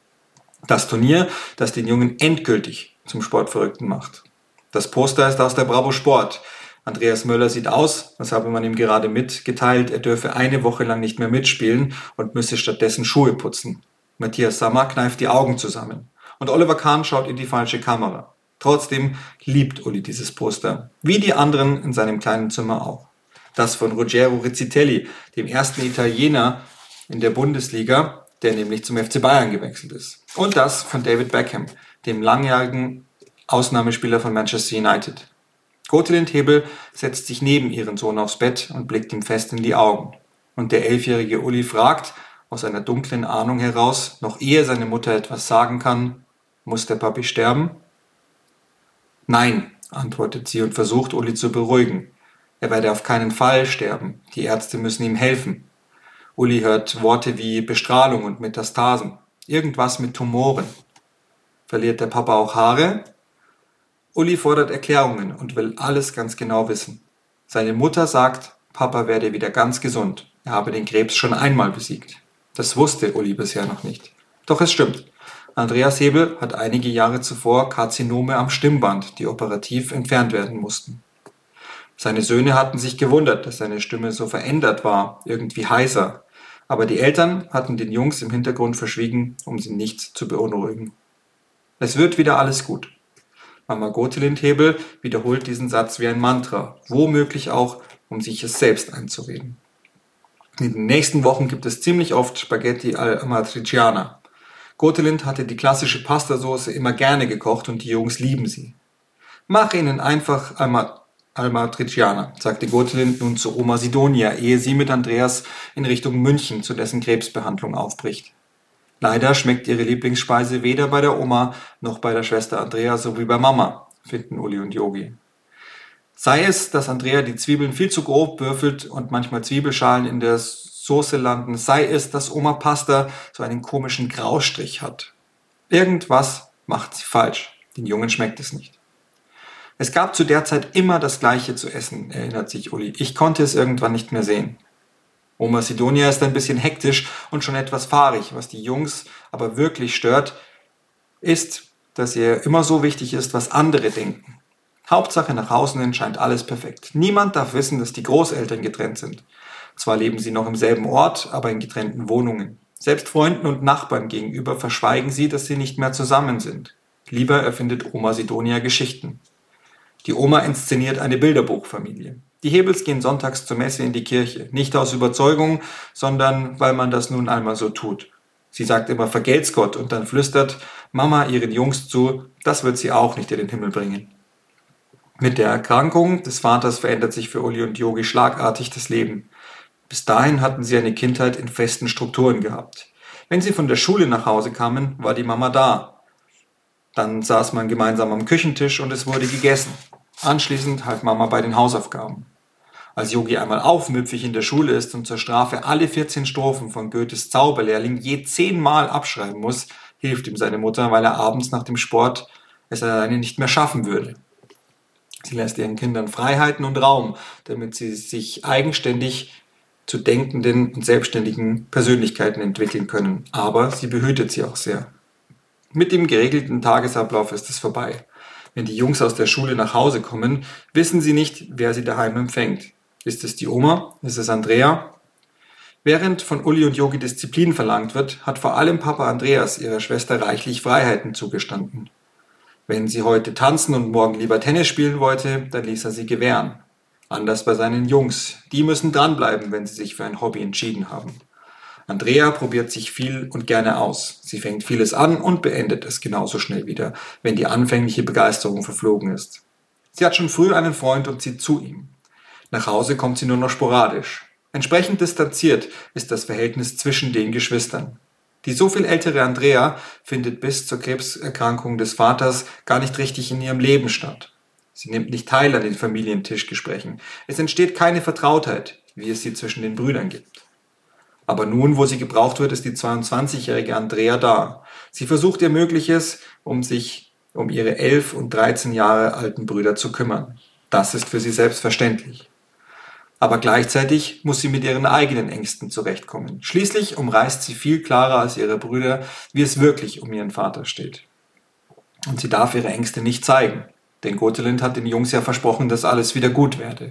Das Turnier, das den Jungen endgültig zum Sportverrückten macht. Das Poster ist aus der Bravo Sport. Andreas Möller sieht aus, als habe man ihm gerade mitgeteilt, er dürfe eine Woche lang nicht mehr mitspielen und müsse stattdessen Schuhe putzen. Matthias Sammer kneift die Augen zusammen. Und Oliver Kahn schaut in die falsche Kamera. Trotzdem liebt Uli dieses Poster, wie die anderen in seinem kleinen Zimmer auch. Das von Ruggero Rizzitelli, dem ersten Italiener in der Bundesliga, der nämlich zum FC Bayern gewechselt ist. Und das von David Beckham, dem langjährigen Ausnahmespieler von Manchester United. Gotelind Hebel setzt sich neben ihren Sohn aufs Bett und blickt ihm fest in die Augen. Und der 11-jährige Uli fragt, aus einer dunklen Ahnung heraus, noch ehe seine Mutter etwas sagen kann, muss der Papi sterben? Nein, antwortet sie und versucht, Uli zu beruhigen. Er werde auf keinen Fall sterben. Die Ärzte müssen ihm helfen. Uli hört Worte wie Bestrahlung und Metastasen. Irgendwas mit Tumoren. Verliert der Papa auch Haare? Uli fordert Erklärungen und will alles ganz genau wissen. Seine Mutter sagt, Papa werde wieder ganz gesund. Er habe den Krebs schon einmal besiegt. Das wusste Uli bisher noch nicht. Doch es stimmt. Andreas Hebel hat einige Jahre zuvor Karzinome am Stimmband, die operativ entfernt werden mussten. Seine Söhne hatten sich gewundert, dass seine Stimme so verändert war, irgendwie heiser. Aber die Eltern hatten den Jungs im Hintergrund verschwiegen, um sie nicht zu beunruhigen. Es wird wieder alles gut. Mama Gotelind Hebel wiederholt diesen Satz wie ein Mantra, womöglich auch, um sich es selbst einzureden. In den nächsten Wochen gibt es ziemlich oft Spaghetti all'amatriciana. Gotelind hatte die klassische Pastasauce immer gerne gekocht und die Jungs lieben sie. Mach ihnen einfach all'amatriciana, sagte Gotelind nun zu Oma Sidonia, ehe sie mit Andreas in Richtung München zu dessen Krebsbehandlung aufbricht. Leider schmeckt ihre Lieblingsspeise weder bei der Oma noch bei der Schwester Andrea sowie bei Mama, finden Uli und Yogi. Sei es, dass Andrea die Zwiebeln viel zu grob würfelt und manchmal Zwiebelschalen in der Soße landen, sei es, dass Oma Pasta so einen komischen Graustrich hat. Irgendwas macht sie falsch. Den Jungen schmeckt es nicht. Es gab zu der Zeit immer das Gleiche zu essen, erinnert sich Uli. Ich konnte es irgendwann nicht mehr sehen. Oma Sidonia ist ein bisschen hektisch und schon etwas fahrig. Was die Jungs aber wirklich stört, ist, dass ihr immer so wichtig ist, was andere denken. Hauptsache nach außen hin scheint alles perfekt. Niemand darf wissen, dass die Großeltern getrennt sind. Zwar leben sie noch im selben Ort, aber in getrennten Wohnungen. Selbst Freunden und Nachbarn gegenüber verschweigen sie, dass sie nicht mehr zusammen sind. Lieber erfindet Oma Sidonia Geschichten. Die Oma inszeniert eine Bilderbuchfamilie. Die Hebels gehen sonntags zur Messe in die Kirche. Nicht aus Überzeugung, sondern weil man das nun einmal so tut. Sie sagt immer "Vergelt's Gott" und dann flüstert Mama ihren Jungs zu, das wird sie auch nicht in den Himmel bringen. Mit der Erkrankung des Vaters verändert sich für Uli und Yogi schlagartig das Leben. Bis dahin hatten sie eine Kindheit in festen Strukturen gehabt. Wenn sie von der Schule nach Hause kamen, war die Mama da. Dann saß man gemeinsam am Küchentisch und es wurde gegessen. Anschließend half Mama bei den Hausaufgaben. Als Yogi einmal aufmüpfig in der Schule ist und zur Strafe alle 14 Strophen von Goethes Zauberlehrling je 10 Mal abschreiben muss, hilft ihm seine Mutter, weil er abends nach dem Sport es alleine nicht mehr schaffen würde. Sie lässt ihren Kindern Freiheiten und Raum, damit sie sich eigenständig zu denkenden und selbstständigen Persönlichkeiten entwickeln können. Aber sie behütet sie auch sehr. Mit dem geregelten Tagesablauf ist es vorbei. Wenn die Jungs aus der Schule nach Hause kommen, wissen sie nicht, wer sie daheim empfängt. Ist es die Oma? Ist es Andrea? Während von Uli und Yogi Disziplin verlangt wird, hat vor allem Papa Andreas ihrer Schwester reichlich Freiheiten zugestanden. Wenn sie heute tanzen und morgen lieber Tennis spielen wollte, dann ließ er sie gewähren. Anders bei seinen Jungs. Die müssen dranbleiben, wenn sie sich für ein Hobby entschieden haben. Andrea probiert sich viel und gerne aus. Sie fängt vieles an und beendet es genauso schnell wieder, wenn die anfängliche Begeisterung verflogen ist. Sie hat schon früh einen Freund und zieht zu ihm. Nach Hause kommt sie nur noch sporadisch. Entsprechend distanziert ist das Verhältnis zwischen den Geschwistern. Die so viel ältere Andrea findet bis zur Krebserkrankung des Vaters gar nicht richtig in ihrem Leben statt. Sie nimmt nicht teil an den Familientischgesprächen. Es entsteht keine Vertrautheit, wie es sie zwischen den Brüdern gibt. Aber nun, wo sie gebraucht wird, ist die 22-jährige Andrea da. Sie versucht ihr Mögliches, um sich um ihre 11 und 13 Jahre alten Brüder zu kümmern. Das ist für sie selbstverständlich. Aber gleichzeitig muss sie mit ihren eigenen Ängsten zurechtkommen. Schließlich umreißt sie viel klarer als ihre Brüder, wie es wirklich um ihren Vater steht. Und sie darf ihre Ängste nicht zeigen, denn Gotelind hat den Jungs ja versprochen, dass alles wieder gut werde.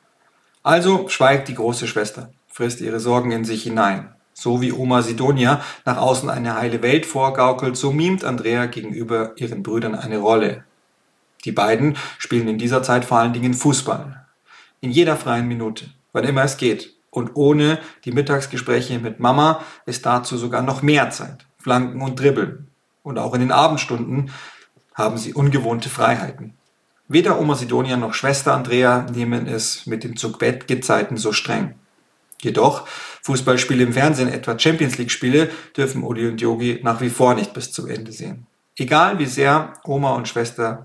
Also schweigt die große Schwester, frisst ihre Sorgen in sich hinein. So wie Oma Sidonia nach außen eine heile Welt vorgaukelt, so mimt Andrea gegenüber ihren Brüdern eine Rolle. Die beiden spielen in dieser Zeit vor allen Dingen Fußball. In jeder freien Minute, wann immer es geht. Und ohne die Mittagsgespräche mit Mama ist dazu sogar noch mehr Zeit. Flanken und Dribbeln. Und auch in den Abendstunden haben sie ungewohnte Freiheiten. Weder Oma Sidonia noch Schwester Andrea nehmen es mit den Zu-Bett-Gezeiten so streng. Jedoch, Fußballspiele im Fernsehen, etwa Champions-League-Spiele, dürfen Uli und Yogi nach wie vor nicht bis zum Ende sehen. Egal wie sehr Oma und Schwester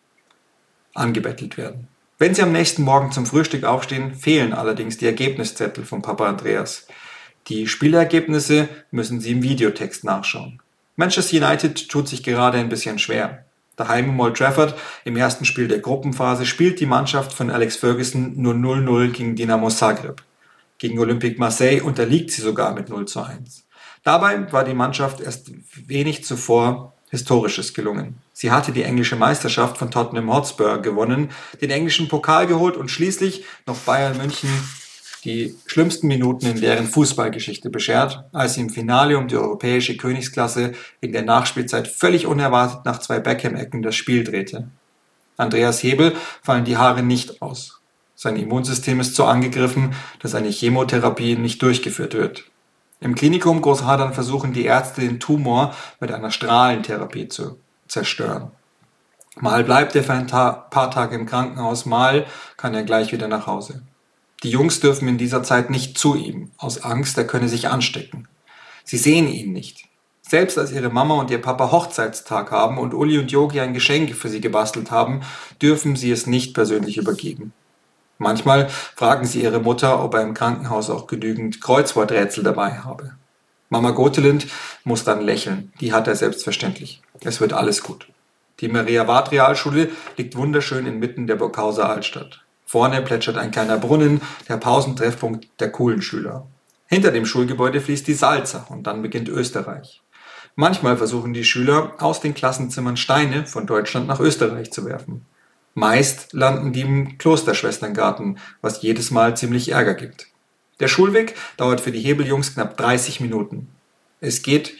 angebettelt werden. Wenn sie am nächsten Morgen zum Frühstück aufstehen, fehlen allerdings die Ergebniszettel von Papa Andreas. Die Spielergebnisse müssen sie im Videotext nachschauen. Manchester United tut sich gerade ein bisschen schwer. Daheim im Old Trafford, im ersten Spiel der Gruppenphase, spielt die Mannschaft von Alex Ferguson nur 0-0 gegen Dinamo Zagreb. Gegen Olympique Marseille unterliegt sie sogar mit 0-1. Dabei war die Mannschaft erst wenig zuvor Historisches gelungen. Sie hatte die englische Meisterschaft von Tottenham Hotspur gewonnen, den englischen Pokal geholt und schließlich noch Bayern München die schlimmsten Minuten in deren Fußballgeschichte beschert, als sie im Finale um die europäische Königsklasse in der Nachspielzeit völlig unerwartet nach 2 Beckham-Ecken das Spiel drehte. Andreas Hebel fallen die Haare nicht aus. Sein Immunsystem ist so angegriffen, dass eine Chemotherapie nicht durchgeführt wird. Im Klinikum Großhadern versuchen die Ärzte, den Tumor mit einer Strahlentherapie zu zerstören. Mal bleibt er für ein paar Tage im Krankenhaus, mal kann er gleich wieder nach Hause. Die Jungs dürfen in dieser Zeit nicht zu ihm, aus Angst, er könne sich anstecken. Sie sehen ihn nicht. Selbst als ihre Mama und ihr Papa Hochzeitstag haben und Uli und Yogi ein Geschenk für sie gebastelt haben, dürfen sie es nicht persönlich übergeben. Manchmal fragen sie ihre Mutter, ob er im Krankenhaus auch genügend Kreuzworträtsel dabei habe. Mama Gotelind muss dann lächeln, die hat er selbstverständlich. Es wird alles gut. Die Maria-Ward-Realschule liegt wunderschön inmitten der Burghauser Altstadt. Vorne plätschert ein kleiner Brunnen, der Pausentreffpunkt der coolen Schüler. Hinter dem Schulgebäude fließt die Salza und dann beginnt Österreich. Manchmal versuchen die Schüler, aus den Klassenzimmern Steine von Deutschland nach Österreich zu werfen. Meist landen die im Klosterschwesterngarten, was jedes Mal ziemlich Ärger gibt. Der Schulweg dauert für die Hebeljungs knapp 30 Minuten. Es geht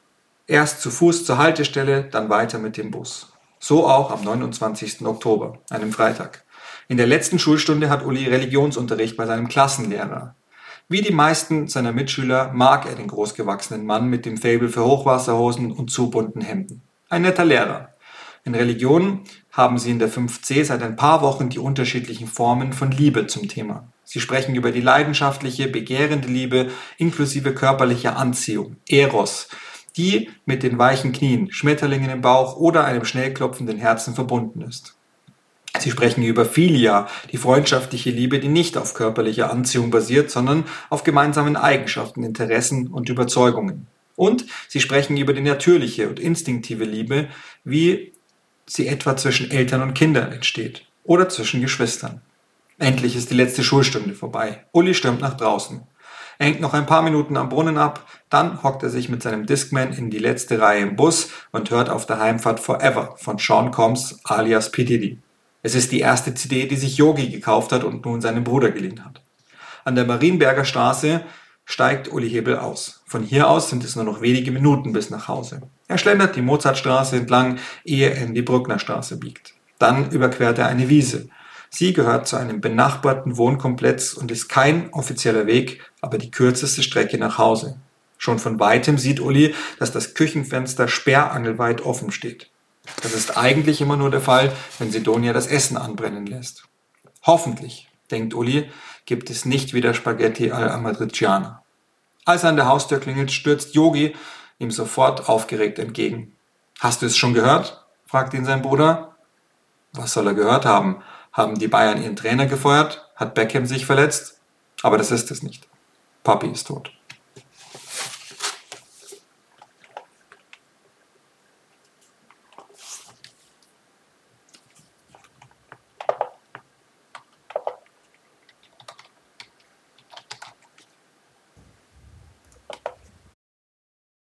erst zu Fuß zur Haltestelle, dann weiter mit dem Bus. So auch am 29. Oktober, einem Freitag. In der letzten Schulstunde hat Uli Religionsunterricht bei seinem Klassenlehrer. Wie die meisten seiner Mitschüler mag er den großgewachsenen Mann mit dem Faible für Hochwasserhosen und zu bunten Hemden. Ein netter Lehrer. In Religion haben sie in der 5c seit ein paar Wochen die unterschiedlichen Formen von Liebe zum Thema. Sie sprechen über die leidenschaftliche, begehrende Liebe inklusive körperlicher Anziehung, Eros, die mit den weichen Knien, Schmetterlingen im Bauch oder einem schnell klopfenden Herzen verbunden ist. Sie sprechen über Philia, die freundschaftliche Liebe, die nicht auf körperlicher Anziehung basiert, sondern auf gemeinsamen Eigenschaften, Interessen und Überzeugungen. Und sie sprechen über die natürliche und instinktive Liebe, wie sie etwa zwischen Eltern und Kindern entsteht oder zwischen Geschwistern. Endlich ist die letzte Schulstunde vorbei. Uli stürmt nach draußen. Er hängt noch ein paar Minuten am Brunnen ab, dann hockt er sich mit seinem Discman in die letzte Reihe im Bus und hört auf der Heimfahrt Forever von Sean Combs alias P. Diddy. Es ist die erste CD, die sich Yogi gekauft hat und nun seinem Bruder geliehen hat. An der Marienberger Straße steigt Uli Hebel aus. Von hier aus sind es nur noch wenige Minuten bis nach Hause. Er schlendert die Mozartstraße entlang, ehe er in die Brückner Straße biegt. Dann überquert er eine Wiese. Sie gehört zu einem benachbarten Wohnkomplex und ist kein offizieller Weg, aber die kürzeste Strecke nach Hause. Schon von weitem sieht Uli, dass das Küchenfenster sperrangelweit offen steht. Das ist eigentlich immer nur der Fall, wenn Sidonia das Essen anbrennen lässt. Hoffentlich, denkt Uli, gibt es nicht wieder Spaghetti alla Amatriciana. Als er an der Haustür klingelt, stürzt Yogi ihm sofort aufgeregt entgegen. »Hast du es schon gehört?« fragt ihn sein Bruder. Was soll er gehört haben? Haben die Bayern ihren Trainer gefeuert? Hat Beckham sich verletzt? Aber das ist es nicht. Papi ist tot.